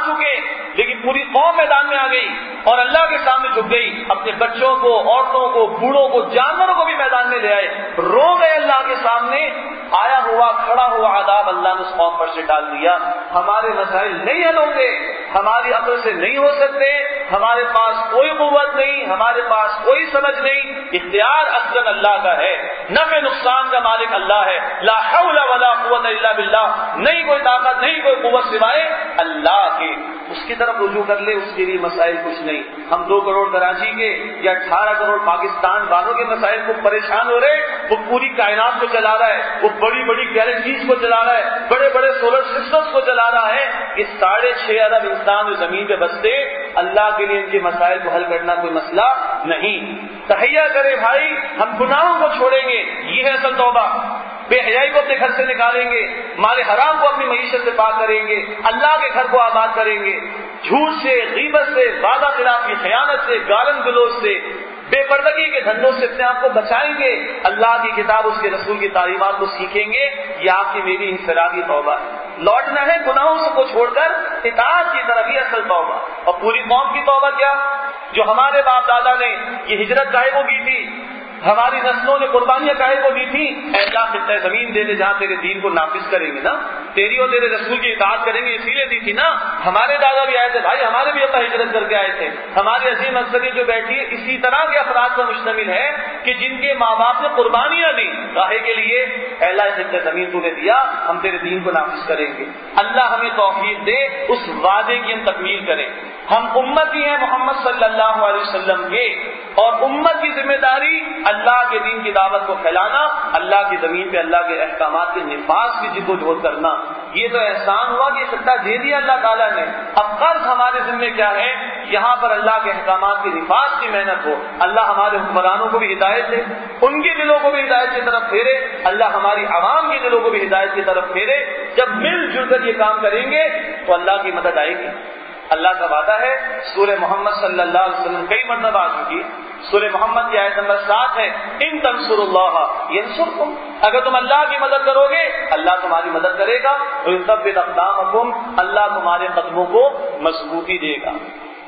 چکے لیکن پوری قوم میدان میں آ گئی اور اللہ کے سامنے جھک گئی، اپنے بچوں کو، عورتوں کو، بوڑھوں کو، جانوروں کو بھی میدان میں لے آئے، رو گئے اللہ کے سامنے، آیا ہوا کھڑا ہوا عذاب اللہ نے اس قوم پر سے ڈال دیا۔ ہمارے مسائل نہیں حل ہوں گے، ہماری عقل سے نہیں ہو سکتے، ہمارے پاس کوئی قوت نہیں، ہمارے پاس کوئی سمجھ نہیں، اختیار اصلاً اللہ کا ہے، نفع نقصان کا مالک اللہ ہے، لا حول ولا قوت الا باللہ، نہیں کوئی طاقت نہیں کوئی قوت سوائے اللہ کے، اس کی طرف رجوع کر لے، اس کے لیے مسائل کچھ نہیں۔ ہم دو کروڑ کراچی کے یا اٹھارہ کروڑ پاکستان والوں کے مسائل کو پریشان ہو رہے، وہ پوری کائنات کو چلا رہا ہے، وہ بڑی بڑی گیلیکسیز کو چلا رہا ہے، بڑے بڑے سولر سسٹمز کو چلا رہا ہے، اس ساڑھے چھ ارب انسان جو زمین پہ بستے، اللہ کے لیے ان کے مسائل کو حل کرنا کوئی مسئلہ نہیں۔ تہیا کرے بھائی، ہم گناہوں کو چھوڑیں گے، یہ ہے اصل توبہ، بے حیائی کو اپنے گھر سے نکالیں گے، مال حرام کو اپنی معیشت سے پاک کریں گے، اللہ کے گھر کو آباد کریں گے، جھوٹ سے، غیبت سے، وعدہ خلافی، خیانت سے، گالن گلوچ سے، بے پردگی کے دھندوں سے اپنے آپ کو بچائیں گے، اللہ کی کتاب اس کے رسول کی تعلیمات کو سیکھیں گے، یہ آپ کی میری انفرادی توبہ ہے۔ لوٹنا ہے گناہوں کو چھوڑ کر اطاعت کی طرف، یہ اصل توبہ۔ اور پوری قوم کی توبہ کیا؟ جو ہمارے باپ دادا نے یہ ہجرت کاہے کو کی تھی، ہماری نسلوں نے قربانیاں کاہے کو دی تھی، اے اللہ خطہ زمین دے دے جہاں تیرے دین کو نافذ کریں گے نا، تیری اور تیرے رسول کی اطاعت کریں گے، اسی لیے دی تھی نا۔ ہمارے دادا بھی آئے تھے بھائی، ہمارے بھی اللہ ہجرت کر کے آئے تھے، ہماری عظیم اکثریت جو بیٹھی ہے اسی طرح کے افراد پر مشتمل ہے کہ جن کے ماں باپ نے قربانیاں دی کاہے کے لیے، اے اللہ خطہ زمین تو نے دیا، ہم تیرے دین کو نافذ کریں گے۔ اللہ ہمیں توفیق دے اس وعدے کی ہم تکمیل کریں۔ ہم امتی ہیں محمد صلی اللہ علیہ وسلم کے، اور امت کی ذمہ داری اللہ کے دین کی دعوت کو پھیلانا، اللہ کی زمین پہ اللہ کے احکامات کے نفاذ کی جد و جہد کرنا۔ یہ تو احسان ہوا کہ سٹا دے دیا اللہ تعالیٰ نے، اب قرض ہمارے ذمہ کیا ہے، یہاں پر اللہ کے احکامات کے نفاذ کی محنت ہو، اللہ ہمارے حکمرانوں کو بھی ہدایت دے، ان کے دلوں کو بھی ہدایت کی طرف پھیرے، اللہ ہماری عوام کے دلوں کو بھی ہدایت کی طرف پھیرے۔ جب مل جل کر یہ کام کریں گے تو اللہ کی مدد آئے گی۔ اللہ کا وعدہ ہے، سورہ محمد صلی اللہ علیہ وسلم کئی مرتبہ آ چکی، سورہ محمد کی آیت نمبر سات ہے، ان تنصروا اللہ ینصرکم، اگر تم اللہ کی مدد کرو گے اللہ تمہاری مدد کرے گا، ویثبت اقدامکم، اللہ تمہارے قدموں کو مضبوطی دے گا۔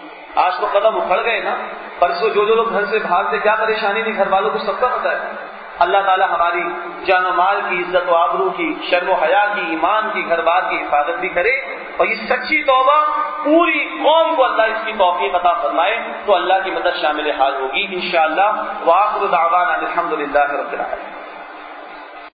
آج تو قدم اکھڑ گئے نا، پرسوں جو جو لوگ گھر سے بھاگتے کیا پریشانی تھی، گھر والوں کو سب کا پتہ ہے۔ اللہ تعالی ہماری جان و مال کی، عزت و آبرو کی، شرم و حیا کی، ایمان کی، گھر بار کی حفاظت بھی کرے، اور یہ سچی توبہ پوری قوم کو اللہ اس کی توفیق عطا فرمائے تو اللہ کی مدد شامل حال ہوگی انشاءاللہ۔ وآخر دعوانا الحمدللہ رب العالمین۔